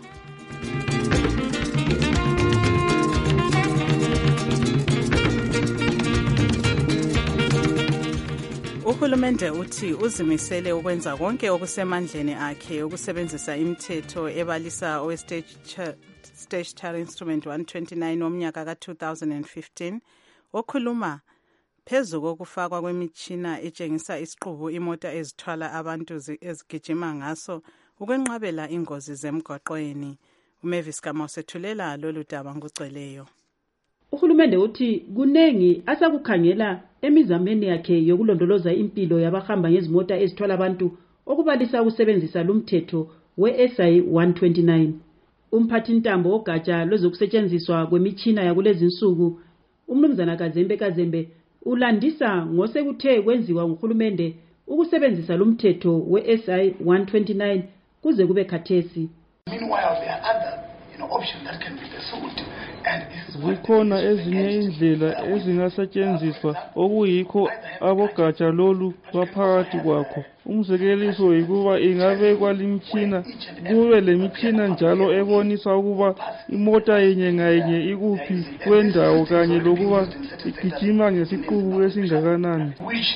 Uhulumende uthi uzimisele ukwenza konke okusemandleni akhe ukusebenzisa imithetho ebalisa owe-Statutory Instrument one twenty-nine womnyaka ka two thousand fifteen okhuluma phezu kokufakwa kwemitshina etshengisa isiqubu imota ezithwala abantu ezigijima ngaso ukwenqabela ingozi zemgwaqweni. uMavis Kama usethulela lolu daba ngoceleyo.
Uhulumende uthi kunengi asakukhangela emizameni yakhe yokulondoloza impilo yabahamba ngezimota ezithwala abantu okubalisa ukusebenzisa lumthetho we-S I one twenty-nine. Umphathi ntambo ogatsha lwezokusetshenziswa kwemitshina yakulezi insuku uMnumzana Kazembe Kazembe ulandisa ngosekuthe kwenziwa nguhulumende ukusebenzisa lumthetho we-S I one twenty-nine kuze kube khathesi.
Meanwhile, there are other you know, options that can be pursued.
Zikhona ezinye indlela ezingasetshenziswa okuyikho abogatsha lolu baphakathi kwakho. Umzekeliso yikuba ingabekwa limitshina kube lemitshina njalo ebonisa ukuba imota yenye ngayinye ikuphi kwendawo kanye lokuba igijima ngesiqubu esingakanani.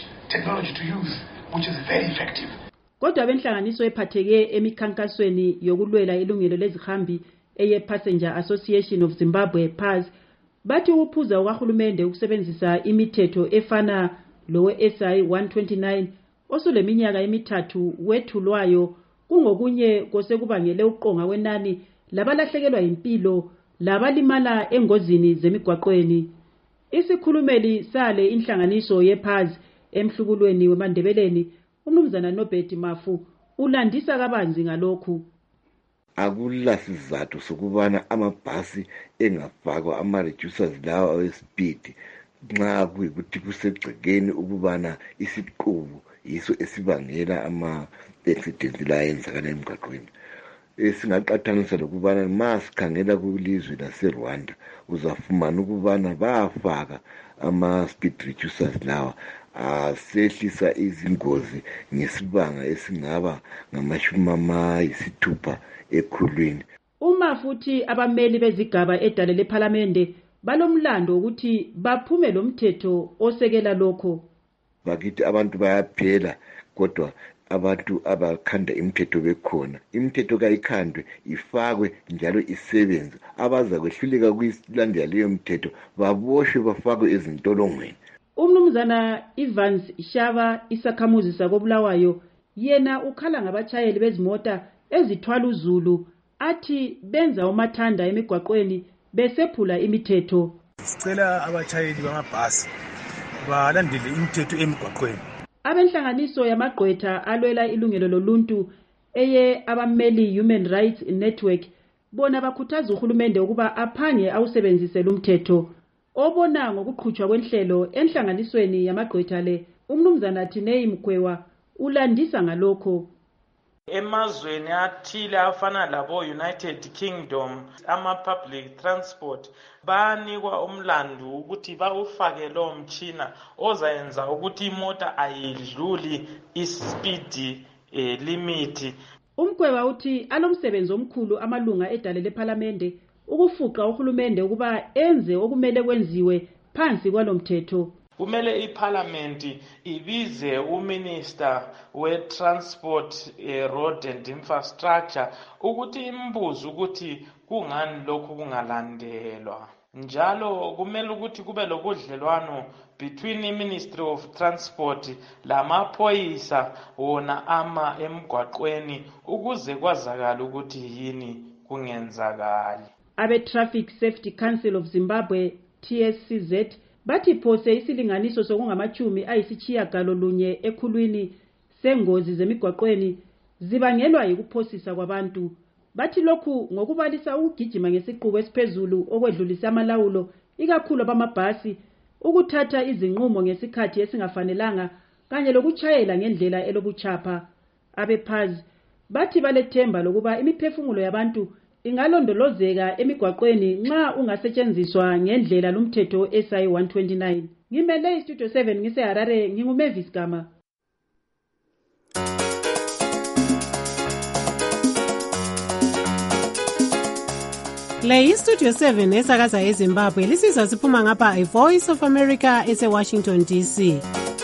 Kodwa benhlanganiso ephatheke emikhankasweni yokulwela ilungelo lezihambi eye Passenger Association of Zimbabwe P A Z bathi ukuphuza ukahulumende ukusebenzisa imithetho efana lowe S I one twenty-nine osuleminyaka emithathu wethulwayo kungokunye kosekubangele uqonga wenani labalahlekelwa impilo labalimala engozini zemigwaqweni. Isikhulumeli sale inhlanganiso ye P A Z emhlukulweni weMandebeleni uMnumzana Nobert Mafu ulandisa kabanzi ngalokhu.
Akula sizathu sokubana amabhasi engafakwa ama-reducers lawa awespeed nxa kuyikuthi kusegcekeni ukubana isiqubu yiso esibangela ama-accident la yenzakala emgwaqweni. Singaqathanisa lokubana ma sikhangela kulizwe laseRwanda uzafumana ukubana bayafaka ama-speed reducers lawa asehlisa izingozi ngesibanga esingaba ngamashumi amayisithupha ekhulwini.
Uma futhi abameli bezigaba edale lePhalamende balomlando ukuthi baphume lo mthetho osekela lokho.
Bakithi abantu bayaphela kodwa abantu abakhanda imithetho bekhona. Imithetho kayikhandwe ifakwe njalo isebenze. Abaza kwehluleka kuyilandela leyo mthetho baboshwe bafakwe ezintolongweni.
Umnumzana Evans Shaba isakhamuzi sakoBulawayo yena ukhala ngabatshayeli bezimota ezithwala uzulu athi benza umathanda emigwaqweni besephula imithetho.
Sicela abatshayeli bamabhasi balandele imithetho emigwaqweni.
Abenhlanganiso yamagqwetha alwela ilungelo loluntu eye abameli Human Rights Network bona bakhuthaza uhulumende ukuba aphange awusebenzise lumthetho. Obona ngokuqhutshwa kwenhlelo enhlanganisweni yamagqwetha le, umnumzana Thinei Mkhwewa ulandisa ngalokho.
Emazweni athile afana labo United Kingdom, ama public transport banikwa umlandu ukuthi bawufake lo mtshina ozayenza ukuthi imota ayidluli ispeed eh, limit.
Umkhwewa uthi alomsebenzi omkhulu amalunga edale leParliament ukufuqa uhulumende ukuba enze okumele kwenziwe phansi kwalomthetho.
Kumele iParliament ibize uMinister we-Transport, eh, Road and Infrastructure ukuthi imbuzo ukuthi kungani lokhu kungalandelwa. Njalo kumele ukuthi kube lokudlelwano between iMinistry of Transport lamaphoyisa wona ama emgwaqweni ukuze kwazakala ukuthi yini kungenzakali.
Abe Traffic Safety Council of Zimbabwe T S C Z bathi phose isilinganiso sokungamachumi ayisichiya galolunye ekhulwini sengozi zemigwaqweni zibangelwa yikuphosisa kwabantu. Bathi lokhu ngokubalisa ukugijima ngesiqubu esiphezulu okwedlulisa amalawulo ikakhulu abamabhasi, ukuthatha izinqumo ngesikhathi esingafanelanga kanye lokuchayela ngendlela elobuchapha. Abephazi bathi balethemba lokuba imiphefumulo yabantu ingalondolozeka emigwaqweni nxa ungasetshenziswa ngendlela lumthetho S I one twenty-nine. Ngimele istudio seven ngise Harare, nginguMavis Gama.
Le istudio seven esakaza eZimbabwe lisizwa siphuma ngapha iVoice of America ese Washington D C.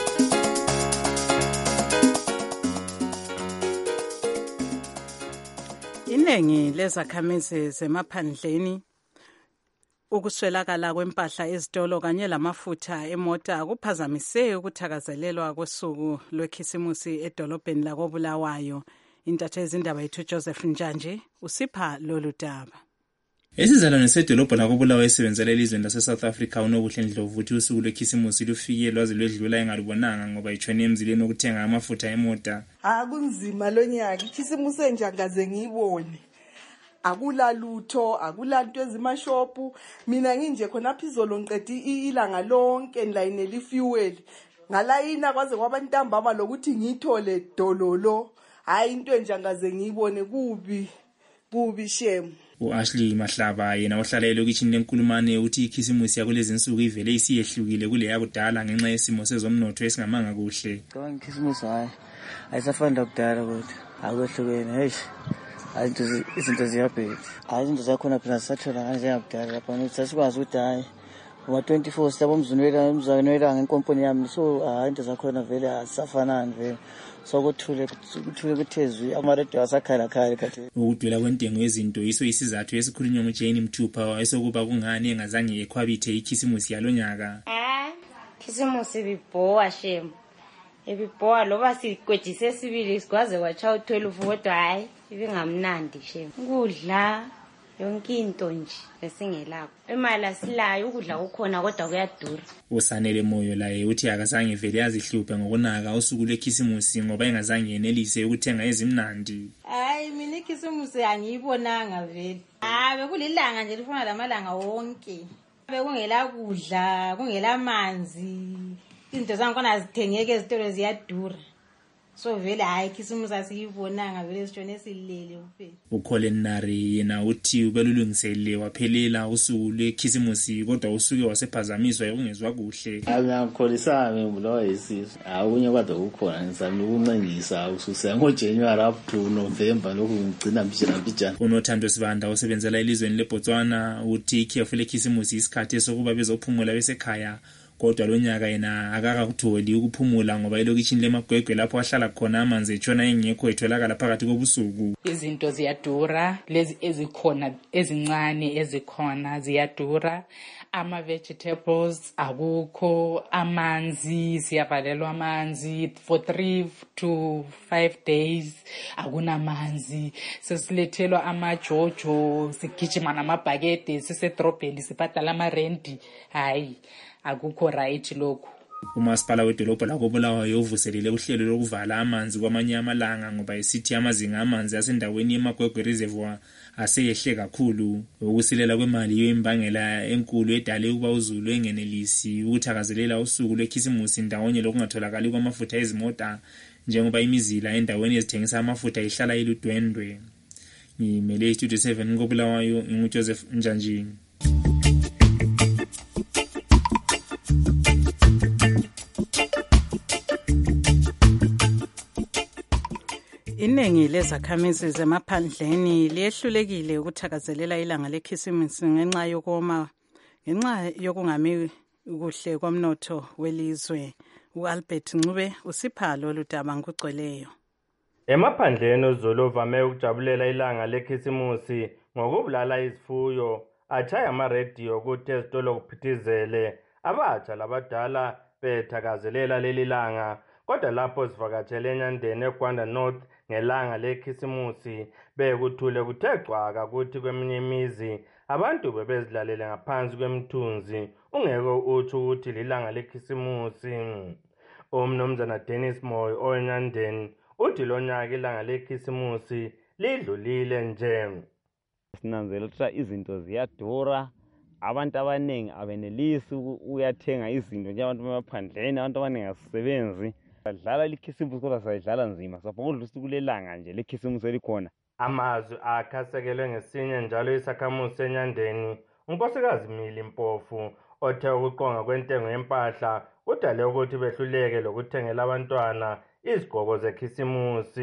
Iningi lezakhamizi zemaphandleni ukuswelakala kwempahla ezitolo kanye lamafutha emota kuphazamise ukuthakazelelwa kosuku lwekhisimusi edolobheni lakoBulawayo. Intatho yezindaba yethu Joseph Njanje usipha lolu daba.
Esizalwane sedolobho lakoBulawayo esebenzela elizweni lase-South Africa uNobuhle Ndlovu uthi usuku lwekhisimusi lufike lwaze lwedlula engalubonanga ngoba itshone emzileni okuthenga amafutha emota.
Akunzima lo nyaka, ikhisimusi enjagaze ngiyibone. Akula lutho, akula nto ezimashophu. Mina nginje khona phizolo ngiqedi ilanga lonke ngilayinela ifuel. Ngalayina kwaze kwabantambama lokuthi ngithole dololo. Hayi into enjagaze ngiyibone kubi. Kubi shame.
U-Ashley Mahlaba yena ohlala elokishini lenkulumane uthi ikhisimusi yakulezi insuku ivele isiyehlukile kule yakudala ngenxa yesimo sezomnotho esingamanga kuhle.
Ngoba ikhisimusi hayi ayisafana kudala kodwa akwehlukene. Hey, ayinto izinto ziyabheda. Hayi izinto zakhona phela sisathola kanje yakudala lapha ukuthi asikwazi ukuthi hayi uma twenty-four sitabo umzunwela umzanwela ngenkomponi yami so hayi into zakhona vele asafanani vele. Sokuthule kuthule kuthezwe amaredo asakhala khala kathi
ukudwela kwentengo yezinto iso isizathu esikhulunywa nguJane Mthupha esokuba kungani engazange ekhwabithe ikhisimusi yalonyaka.
Eh khisimusi bibhowa shem ebibhowa loba sikwejise sibili sikwaze kwacha u-twelve kodwa hayi ibingamnandi shem ukudla yonke into nje esingelapho imali asilayo ukudla kukhona kodwa kuyadura.
Usanele Moyo laye uthi akazange vele azihluphe ngokunaka usuku lwekhisimusi ngoba engazange yenelise ukuthenga ezimnandi.
Hayi mina ikhisimusi angiyibonanga vele. Ah bekulilanga nje lifuna lamalanga wonke. Bekungela kudla, kungela amanzi. Izinto zankona azithengeke ezitolo ziyadura. So vele hayi ikhisimusi asiyibonanga vele sitshone silele kuphela.
uColin Nari yena uthi ubelulungisele waphelela usuku lwekhisimusi kodwa usuke wasephazamiswa ukungezwa kuhle.
Ngiyakholisa ngibulawa yisizwe. Akunye kade ukukhona ngizama ukuncengisa ususa ngoJanuary up to November lokhu ngigcina mbijana mbijana.
uNothando Sibanda osebenzela elizweni leBotswana uthi ikhefu lekhisimusi isikhathi sokuba bezophumula besekhaya. Kodwa lonyaka yena akakakutholi ukuphumula ngoba elokishini lemagwegwe lapho ahlala khona amanzi etshona engekho etholakala phakathi kobusuku.
Izinto ziyadura, lezi ezikhona ezincane ezikhona ziyadura.
ama-vegetables akukho, amanzi siyavalelwa amanzi for three to five days akunamanzi. Sesilethelwa amajojo, sigijima namabhakede, sisedrobheni sibhadala amarendi. Hayi, akukho right lokhu.
Umasipala wedolobho lakoBulawayo uvuselele uhlelo lokuvala amanzi kwamanye amalanga ngoba isithi amazinga amanzi asendaweni yeMagwegwe Reservoir aseyehle kakhulu. Ukusilela kwemali yoimbangela enkulu edale ukuba uZulu engenelisi ukuthakazelela usuku lwekhisimusi ndawonye lokungatholakali kwamafutha ezimota njengoba imizila endaweni ezithengisa amafutha ihlala iludwendwe. Ngimele iStudio seven koBulawayo nguJoseph Njanjini.
Iningi lezakhamizi zemaphandleni liyehlulekile ukuthakazelela ilanga lekhisimusi ngenxa yokoma ngenxa yokungami kuhle komnotho welizwe. uAlbert Ncube usipha lolu daba ngokugcweleyo.
Emaphandleni uZulu uvame ukujabulela ilanga lekhisimusi ngokubulala izifuyo, achaya ama-radio ukuthi ezitolo kuphithizele, abatsha labadala bethakazelela leli langa. Kodwa lapho sivakatshele eNyandeni eGwanda North ngelanga lekhisimusi bekuthule kuthe cwaka ukuthi kweminye imizi abantu bebezilalele ngaphansi kwemithunzi ungeke utsho ukuthi lilanga lekhisimusi. Umnumzana Dennis Moy oweNyandeni uthi lonyaka ilanga lekhisimusi lidlulile nje.
Sinanzelela izinto ziyadura, abantu abaningi abenelisi uyathenga izinto nje abantu bemaphandleni, abantu abaningi asisebenzi. Badlala lekhisimusi kodwa sayidlala nzima, sabonga usuku lelanga nje lekhisimusi elikhona.
Amazwi akhasekelwe ngesinye njalo isakhamuzi eNyandeni unkosikazi Mili Mpofu othe ukuqonga kwentengo yempahla kudale ukuthi behluleke lokuthengela abantwana izigqoko zekhisimusi.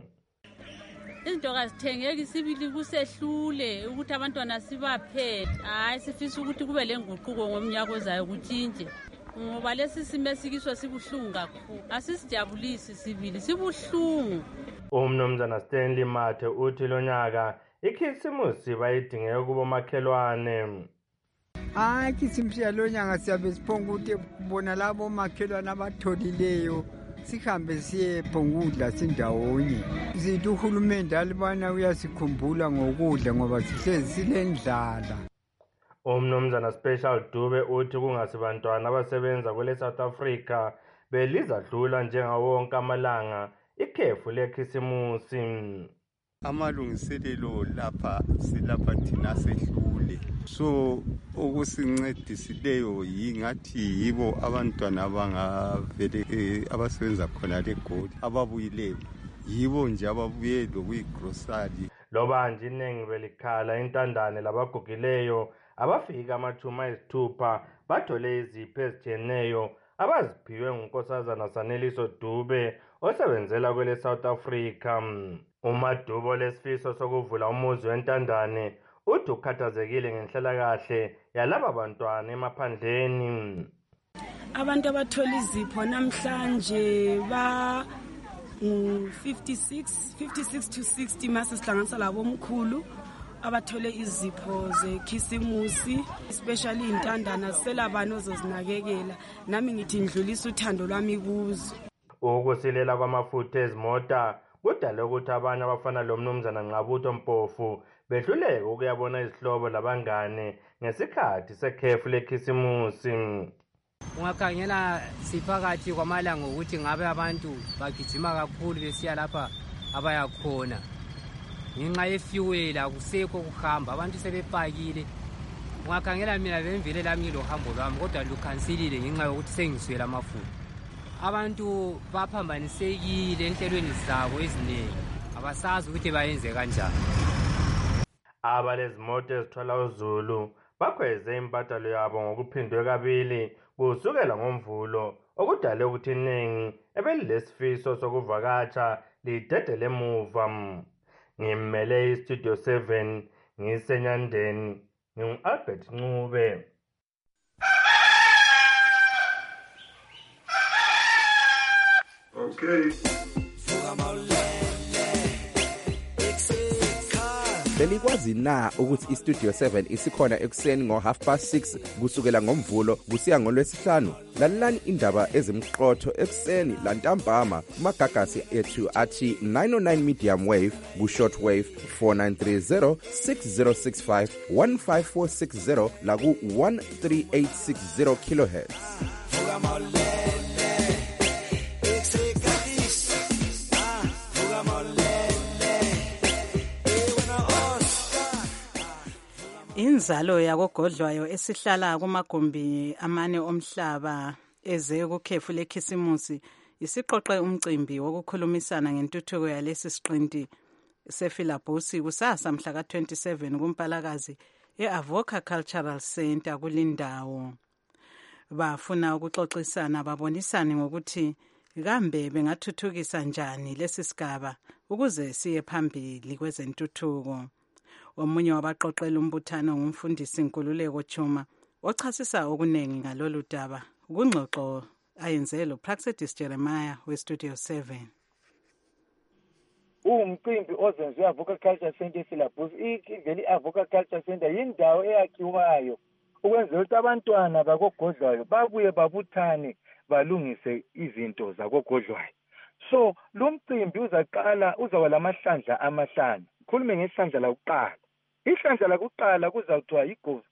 Izinto kazithengeki sibili kusehlule ukuthi abantwana sibaphethe. Hayi sifisa ukuthi kube lenguquko ngomnyaka ozayo kutshintshe. Ngoba lesi simo esikiswa sibuhlungu kakhulu. Asisijabulisi sibili sibuhlungu.
Umnumzana Stanley Mathe uthi lonyaka ikhisimusi bayidingeke kubo makhelwane.
Hayi ikhisimusi yalonyaka siyabe siphonga ukuthi kubona labo makhelwane abatholileyo sihambe siye phongudla sindawonye. Izinto uhulumende alibana uyasikhumbula ngokudla ngoba sihlezi silendlala.
Umnumzana Special Dube uthi kungasibantwana abasebenza kwele South Africa belizadlula njengawo wonke amalanga ikhefu lekhisimusi.
Amalungiselelo lapha silapha thina sehlule, so okusincedisileyo yingathi yibo abantwana abangavele abasebenza khona leGoli ababuyileyo, yibo nje ababuye lokuyigrosari.
Loba nje iningi belikhala intandane labagugileyo abafika amathuma ayisithupha bathole izipho ezitshiyeneyo abaziphiwe ngunkosazana Saneliso Dube osebenzela kwele South Africa. UMadubo lesifiso sokuvula umuzi wentandane uthi ukhathazekile ngenhlalakahle yalaba bantwana emaphandleni.
Abantu abathola izipho namhlanje ba fifty-six to sixty mase sihlanganisa labo omkhulu abathole izipho zekhisimusi, especially intandana selabano zozinakekela. Nami ngithi ndlulisa uthando lwami kuzo.
Ukusilela kwamafutha ezimota kudale ukuthi abanye abafana lo mnumzana Nqabutho Mpofu behluleke ukuyabona izihlobo labangane ngesikhathi sekhefu lekhisimusi.
Ungakhangela siphakathi kwamalanga ukuthi ngabe abantu bagijima kakhulu besiya lapha abayakhona. Ngenxa yefuel akusekho kuhamba, abantu sebepakile. Ungakhangela mina bemvele lami lohambo lwami kodwa lukhansilile ngenxa yokuthi sengiswela amafutha. Abantu baphambanisekile enhlelweni zabo eziningi, abasazi ukuthi bayenze kanjani.
Abalezimoto ezithwala uZulu bakhweze impatalo yabo ngokuphindwe kabili kusukela ngoMvulo okudale ukuthi iningi ebelilesifiso sokuvakatsha lidedele emuva. Ngimele iStudio seven ngiseNyandeni ngingu-Albert Ncube.
Okay.
belikwazi na ukuthi iStudio seven isikhona ekuseni ngo half past six kusukela ngomvulo kusiya ngolwesihlanu? Lalelani indaba ezimqotho ekuseni lantambama kumagagasi ethu athi nine oh nine medium wave ku-short wave four nine three zero six zero six five one five four six zero la ku one three eight six zero kilohertz.
Inzalo yakogodlwayo esihlala kumagumbi amane omhlaba eze ukukhefu lekhisimusi isiqoqe umcimbi wokukhulumisana ngentuthuko yalesi siqinti sefilabusi kusasa mhla ka twenty-seven kuMpalakazi eAvoca Cultural Center kulindawo. Bafuna ukuxoxisana babonisane ngokuthi kambe bengathuthukisa njani lesi sigaba ukuze siye phambili kwezentuthuko. Omunye wabaqoqela umbuthano ngumfundisi Nkululeko Chuma ochasisa okunengi ngalolu daba kungxoxo ayenze lo Praxedis Jeremiah weStudio seven.
Umcimbi ozenziwa Avoca Culture Center efilabusi iveli iAvoca Culture Center yindawo eyakhiwayo ukwenzela ukuthi abantwana bakogodlwayo babuye babuthane balungise izinto zakogodlwayo. So lo mcimbi uzaqala uzaba lamahlandla amahlanu. Khulume ngehlandla lokuqala. Ihlandla lokuqala kuzawuthiwa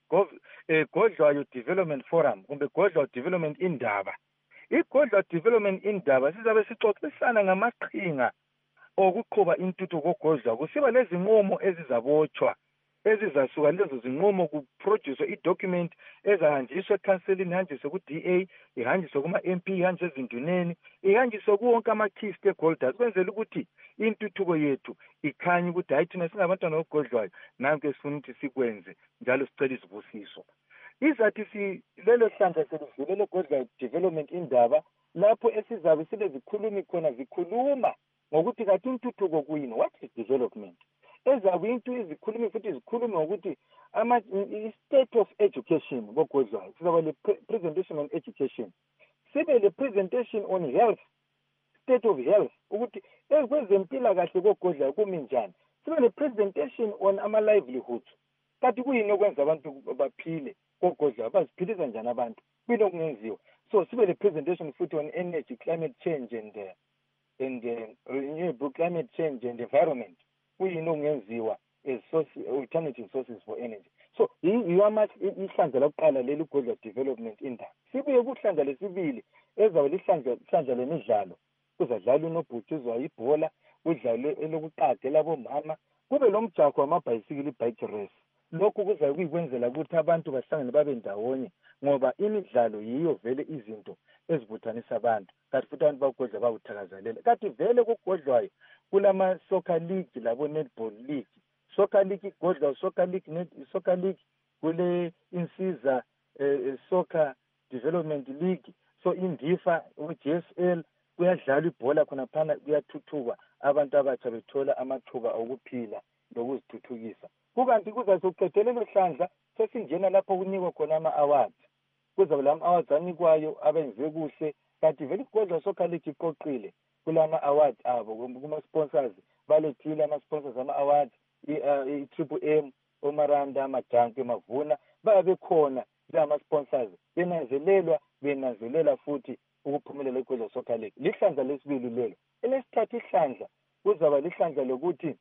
iGodlwayo Development Forum kumbe Godlwayo Development Indaba. iGodlwayo Development Indaba sizabe sixoxisana ngamaqhinga okuqhuba intuthuko kogodlwayo. Kusiba lezi nqumo ezizabotshwa ezizasuka lezo zinqumo kuproduce idocument ezahanjiswa ecounselini, ihanjiswe ku-D A, ihanjiswe kuma-M P, ihanjiswe ezinduneni, ihanjiswe kuwonke ama-key stakeholders kwenzela ukuthi intuthuko yethu ikhanye ukuthi hayi thina singabantwana bogodlwayo nanku esifuna ukuthi sikwenze njalo sicela isibusiso. Izathi si lelo hlandla selivulele Godlwayo Development Indaba lapho esizabe silezikhulumi khona zikhuluma ngokuthi kathi intuthuko kuyini, what is development? Ezabe into izikhulumi futhi izikhulumi ngokuthi ama state of education bogodlwayo. Sizabe le presentation on education, sibe le presentation on health, state of health ukuthi kwezempilakahle kogodlwayo kumi njani. Sibe le presentation on ama livelihoods, kathi kuyini okwenza abantu baphile kogodlwayo, baziphilisa njani abantu, kuyini okungenziwa. So sibe le presentation futhi on energy, climate change and uh, and uh, renewable climate change and environment, kuyini okungenziwa as source, alternative sources for energy. So yiwama ihlandla lokuqala leli Godlwayo Development Indaba. Sibuye kuhlandla lesibili ezabe lihlandla ihlandla lemidlalo. Kuzadlala unobhutshuzwayo ibhola, kudlale elokuqade labomama, kube lo mjakho wamabhayisikili ibike race. Lokhu kuzabe kuyikwenzela ukuthi abantu bahlangane babe ndawonye ngoba imidlalo yiyo vele izinto ezibuthanisa abantu. Kanti futhi abantu bagodlwayo bawuthakazelela. Kanti vele kugodlwayo kulama soccer league labo netball league. Soccer league Godlwayo Soccer League, net Soccer League, kule insiza eh, Soccer Development League. So indifa u-J S L kuyadlala ibhola khona phana kuyathuthuka abantu abatsha bethola amathuba okuphila lokuzithuthukisa. Kukanti kuzazoqedelela hlandla sesinjena lapho kunikwa khona ama-awards. Kuzabe lama awards anikwayo abenze kuhle, kanti vele iGodlwayo Soccer League iqoqile kulama awards abo kuma sponsors balethile ama sponsors ama awards i-Triple M, oMaranda, amaJanki, Mavuna babe khona lama sponsors benanzelelwa benanzelela futhi ukuphumelela iGodlwayo Soccer League. Lihlandla lesibili lelo. Elesithathu ihlandla kuzaba lihlandla lokuthi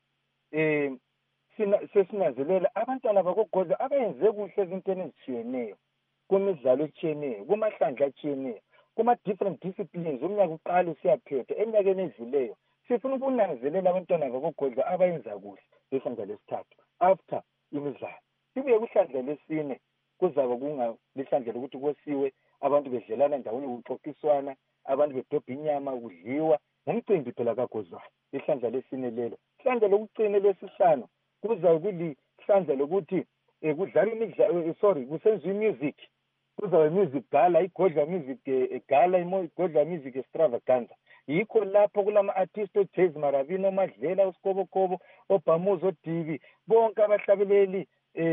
eh sesinanzelela abantwana bakogodlwayo abayenze kuhle ezintweni ezitshiyeneyo kumidlalo etshiyeneyo kumahlandla atshiyeneyo kuma-different disciplines. Umnyaka uqala usiyaphetha eminyakeni edluleyo sifuna ukunanzelela abantwana bakogodlwayo abayenza kuhle lihlandla lesithathu after imidlalo. Sibuye kuhlandla lesine kuzaba kunga lihlandla lokuthi kosiwe abantu bedlelana ndawonye kuxoxiswana, abantu bedobha inyama kudliwa ngumcimbi phela kagodlwayo. Ihlandla lesine lelo. Ihlandla lokugcina lesihlanu kuzabe kuli hlandla lokuthi kudlala imidlalo, sorry, kusenziwa music. Kuzabe music gala, iGodlwayo music gala, iGodlwayo music extravaganza. Yikho lapho kulama artist oJazz Marabini, oMadlela, uSkobokobo, oBhamuza, oDivi, bonke abahlabeleli eh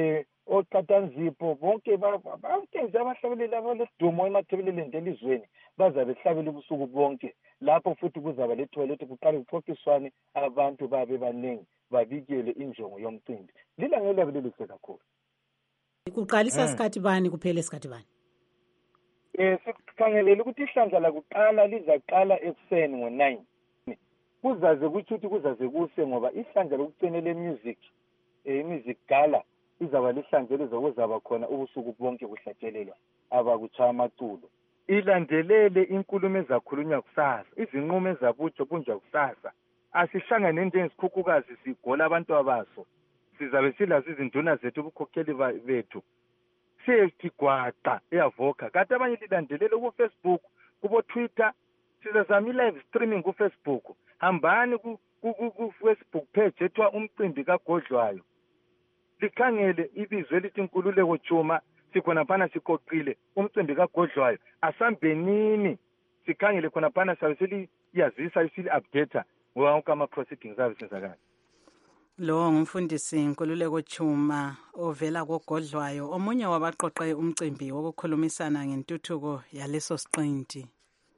oCatanzipho bonke bonke nje abahlabeleli abaledumo emathebeleleni delizweni bazabe hlabela ubusuku bonke lapho futhi kuzaba lethuba lethi kuqale kuxoxiswane abantu babe baningi babikele injongo yomcimbi lilanga elabelelise kakhulu.
Kuqalisa sikhathi bani kuphela isikhathi bani?
Eh sikhangelela ukuthi ihlandla la kuqala lizaqala ekuseni ngo nine. Kuzaze kuthi ukuthi kuzaze kuse ngoba ihlandla lokucinela music eh music gala izaba lihlandla lezokuzaba khona ubusuku bonke kuhlatshelelwa abakuchaya amaculo. Ilandelele inkulumo ezakhulunywa kusasa, izinqumo ezabutho bunjwa kusasa. Asihlangane njengesikhukhukazi sigola abantu abaso. Sizabe silazi izinduna zethu ubukhokheli bethu. Siyegwaqa eyavoka. Kanti abanye lilandelele ku Facebook, kubo Twitter, sizazama live streaming ku Facebook. Hambani ku ku Facebook page etwa umcimbi kaGodlwayo. Likhangele ibizwe lithi inkululeko Juma sikhona phana sikoqile umcimbi kaGodlwayo asambenini sikhangele khona phana sabe seliyazisa isili update wonke ama proceedings avesenzakala.
Lo ngumfundisi Nkululeko Juma ovela koGodlwayo omunye wabaqoqe umcimbi wokukhulumisana ngentuthuko yaleso siqinti.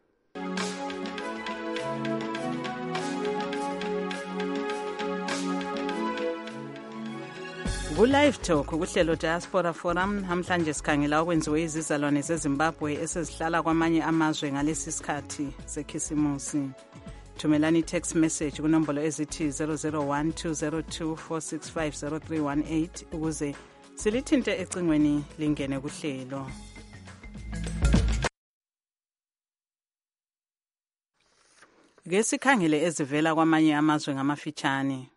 Ku-Live Talk kuhlelo Diaspora Forum namhlanje sikhangela okwenziwe izizalwane zeZimbabwe esezihlala kwamanye amazwe ngalesi sikhathi sekhisimusi. Thumelani text message kunombolo ezithi zero zero one two zero two four six five zero three one eight ukuze silithinte ecingweni lingene kuhlelo. Ke sikhangele ezivela kwamanye amazwe ngamafitshane.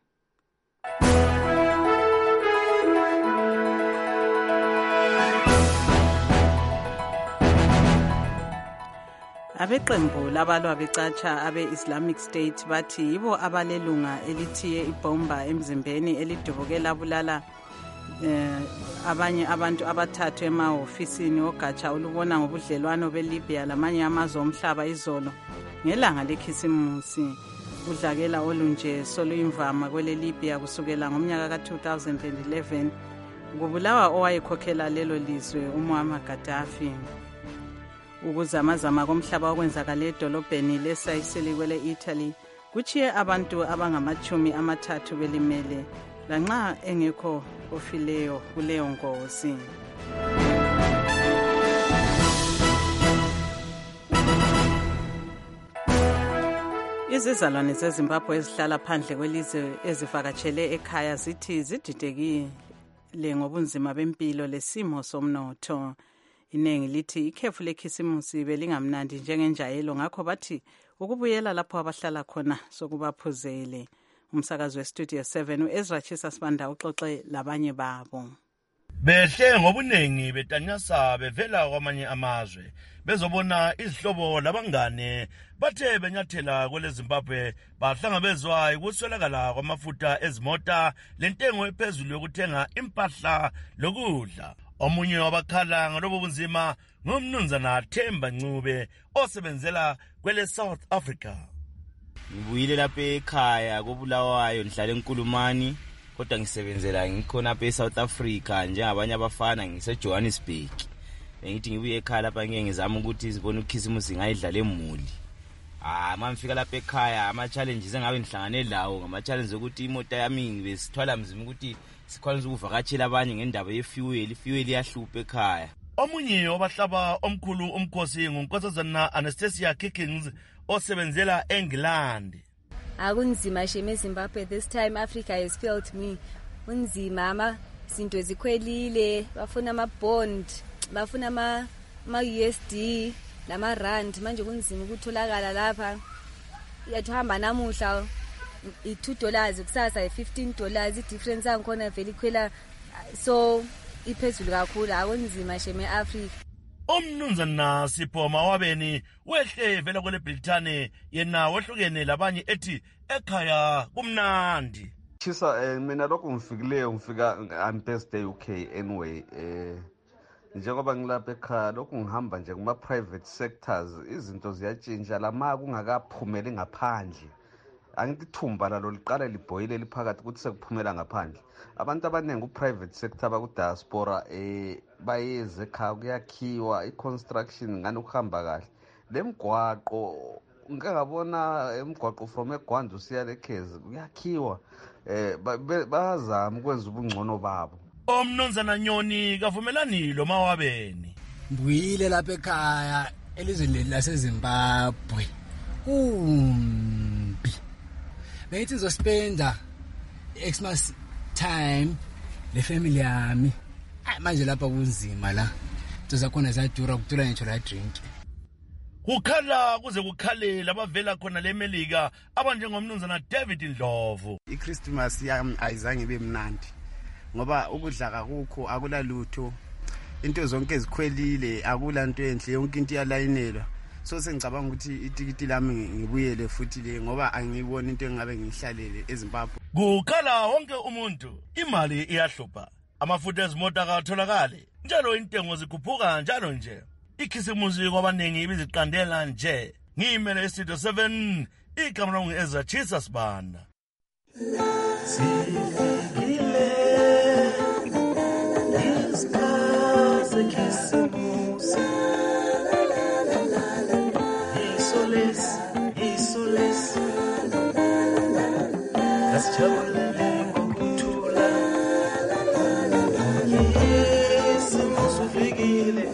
Abeqembu labalwa becatsha abe-Islamic State bathi yibo abalelunga elithiye ibomba emzimbeni elidubuke labulala eh, abanye abantu abathathu emahofisini ogatsha olubona ngobudlelwano beLibya lamanye amazwe omhlaba izolo ngelanga lekhisimusi. Udlakela olunje soluyimvama kwele Libya kusukela ngomnyaka ka two thousand eleven kubulawa owayekhokhela lelo lizwe uMuammar Gaddafi. Ukuzamazama komhlaba okwenzakala edolobheni lesayiseli kwele Italy kuchiye abantu abangamachumi amathathu belimele lanxa engekho ofileyo kuleyo ngozi. Izizalwane zeZimbabwe ezihlala phandle kwelizwe ezivakatshele ekhaya zithi zididekile ngobunzima bempilo lesimo somnotho. Inengi lithi ikhefu lekhisimusi belingamnandi njengenjayelo ngakho bathi ukubuyela lapho abahlala khona sokubaphuzele. Umsakazi westudio seven uEzra Chisa Sibanda uxoxe labanye babo.
Behle ngobunengi betanyasa bevela kwamanye amazwe bezobona izihlobo labangane bathe benyathela kwele Zimbabwe bahlangabezwa ukuswelakala kwamafutha ezimota lentengo ephezulu yokuthenga impahla lokudla. Omunye wabakhala ngalobo bunzima ngumnumzana Themba Ncube osebenzela kwele South Africa.
Ngibuyile lapha ekhaya koBulawayo ngihlala eNkulumani kodwa ngisebenzela ngikhona lapha eSouth Africa njengabanye abafana ngiseJohannesburg. Bengithi ngibuye ekhaya lapha ngeke ngizama ukuthi sibone ukhisimusi ngayidlala emuli. Ah mangifika lapha ekhaya ama challenges engabe ngihlangane lawo ngama challenges ukuthi imoto yami ngibesithwala mzima ukuthi sikwanisa ukuvakatshela abanye ngendaba yefuel ifuel iyahlupha ekhaya.
Omunye wabahlaba omkhulu umkhosi ngunkosazana Anastasia Kickings osebenzela eNgland.
Akunzima sheme Zimbabwe this time Africa has failed me. Unzima ama izinto ezikhwelile bafuna ama bond bafuna ama ama U S D nama rand manje kunzima ukutholakala lapha. Yathamba namuhla i two dollars kusasa i fifteen dollars i difference angikhona vele ikhwela so iphezulu kakhulu akunzima sheme Africa.
Umnumzana Sipho Mawabeni wehle vela kwele Britane yena wehlukene labanye ethi ekhaya kumnandi.
Chisa eh, mina lokho ngifikileyo ngifika I'm Thursday U K anyway eh njengoba ngilapha ekhaya lokho ngihamba nje kuma private sectors izinto ziyatshintsha lama kungakaphumeli ngaphandle angithi ithumba lalo liqala libhoyile liphakathi ukuthi sekuphumela ngaphandle. Abantu abaningi ku-private sector baku-diaspora um bayeze ekhaya kuyakhiwa i-construction ngani ukuhamba kahle. Le mgwaqo ngike ngabona emgwaqo from eGwanda usiya lekhezi kuyakhiwa um bayazama ukwenza ubungcono babo.
Umnumzana Nyoni kavumelani lo Mawabeni.
Mbuyile lapha ekhaya elizweni laseZimbabwe. Umbi. Bengithi ngizospenda Xmas time le family yami. Manje lapha kunzima la. Into zakhona ziyadura kudura ngitsho la drink.
Kukhala kuze kukhale labavela khona leMelika abanjengomnumzana David Ndlovu.
iChristmas yami ayizange ibe mnandi ngoba ukudla kakukho akulalutho into zonke ezikhwelile akulanto enhle yonke into yalayinelwa so sengicabanga ukuthi itikiti lami ngibuyele futhi le ngoba angiyibona into engabe ngihlalele eZimbabwe.
Kukhala wonke umuntu imali iyahlupha amafutha ezimota akatholakale njalo intengo zikhuphuka njalo nje. Ikhisimusi kwabaningi ibiziqandela nje. Ngiyimele iStudio seven igama lami Ezra Chisa Sibanda.
Sifikile isikhathi khisimusi isoles isoles kasijabulele ngokuthula khisimusi ufikile.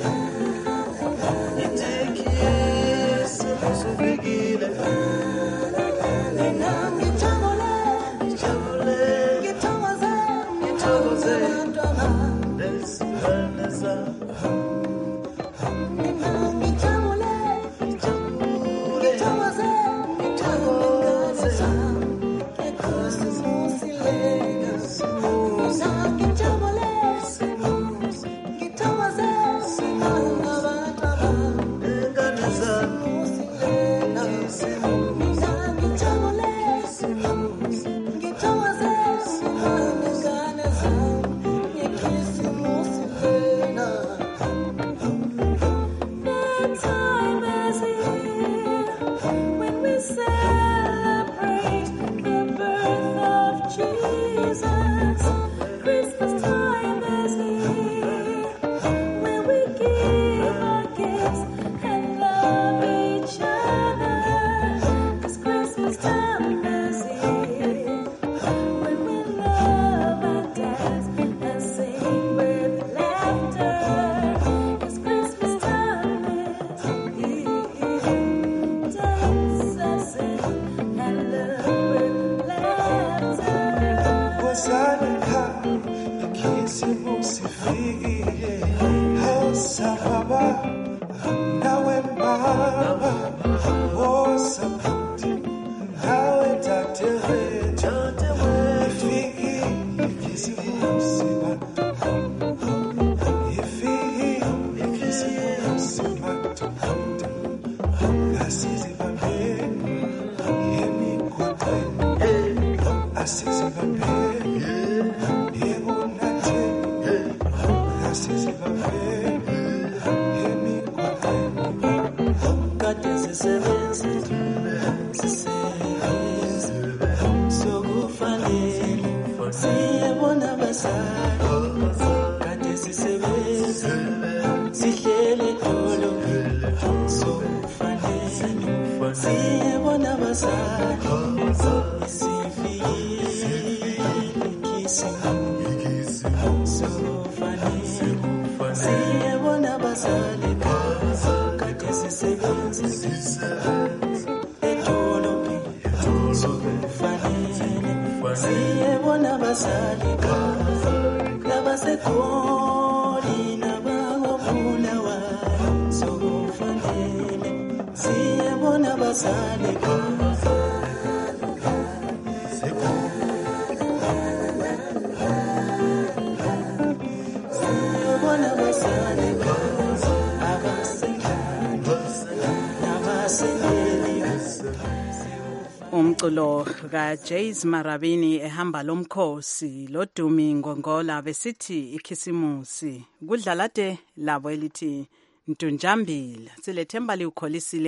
Umculo kaJays Marabini ehamba lomkhosi loDumi Ngongola besithi ikhisimusi kudlalade labo elithi Ntunjambila silethemba liukholisile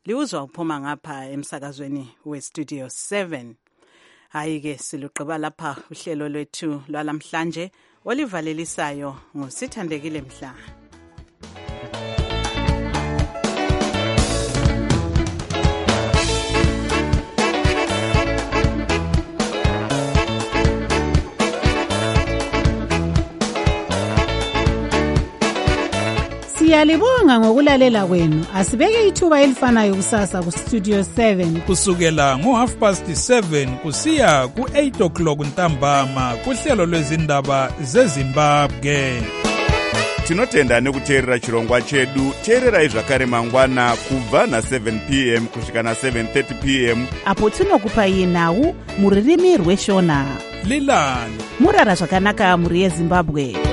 liuzwa uphuma ngapha emsakazweni westudio seven. Hayi-ke siluqeba lapha uhlelo lwethu lwalamhlanje olivalelisayo ngusithandekile Mhla.
Siyalibonga ngokulalela kwenu. Asibeke ithuba elifanayo kusasa ku Studio seven
kusukela ngo half past seven kusiya ku eight o'clock ntambama kuhlelo lwezindaba zeZimbabwe.
Tinotenda nekuteerera chirongwa chedu. Teererai zvakare mangwana kubva na seven p m kusvika na seven thirty p m
apo tinokupai nhau muririmi rweshona.
Lilani
murara zvakanaka muri yeZimbabwe.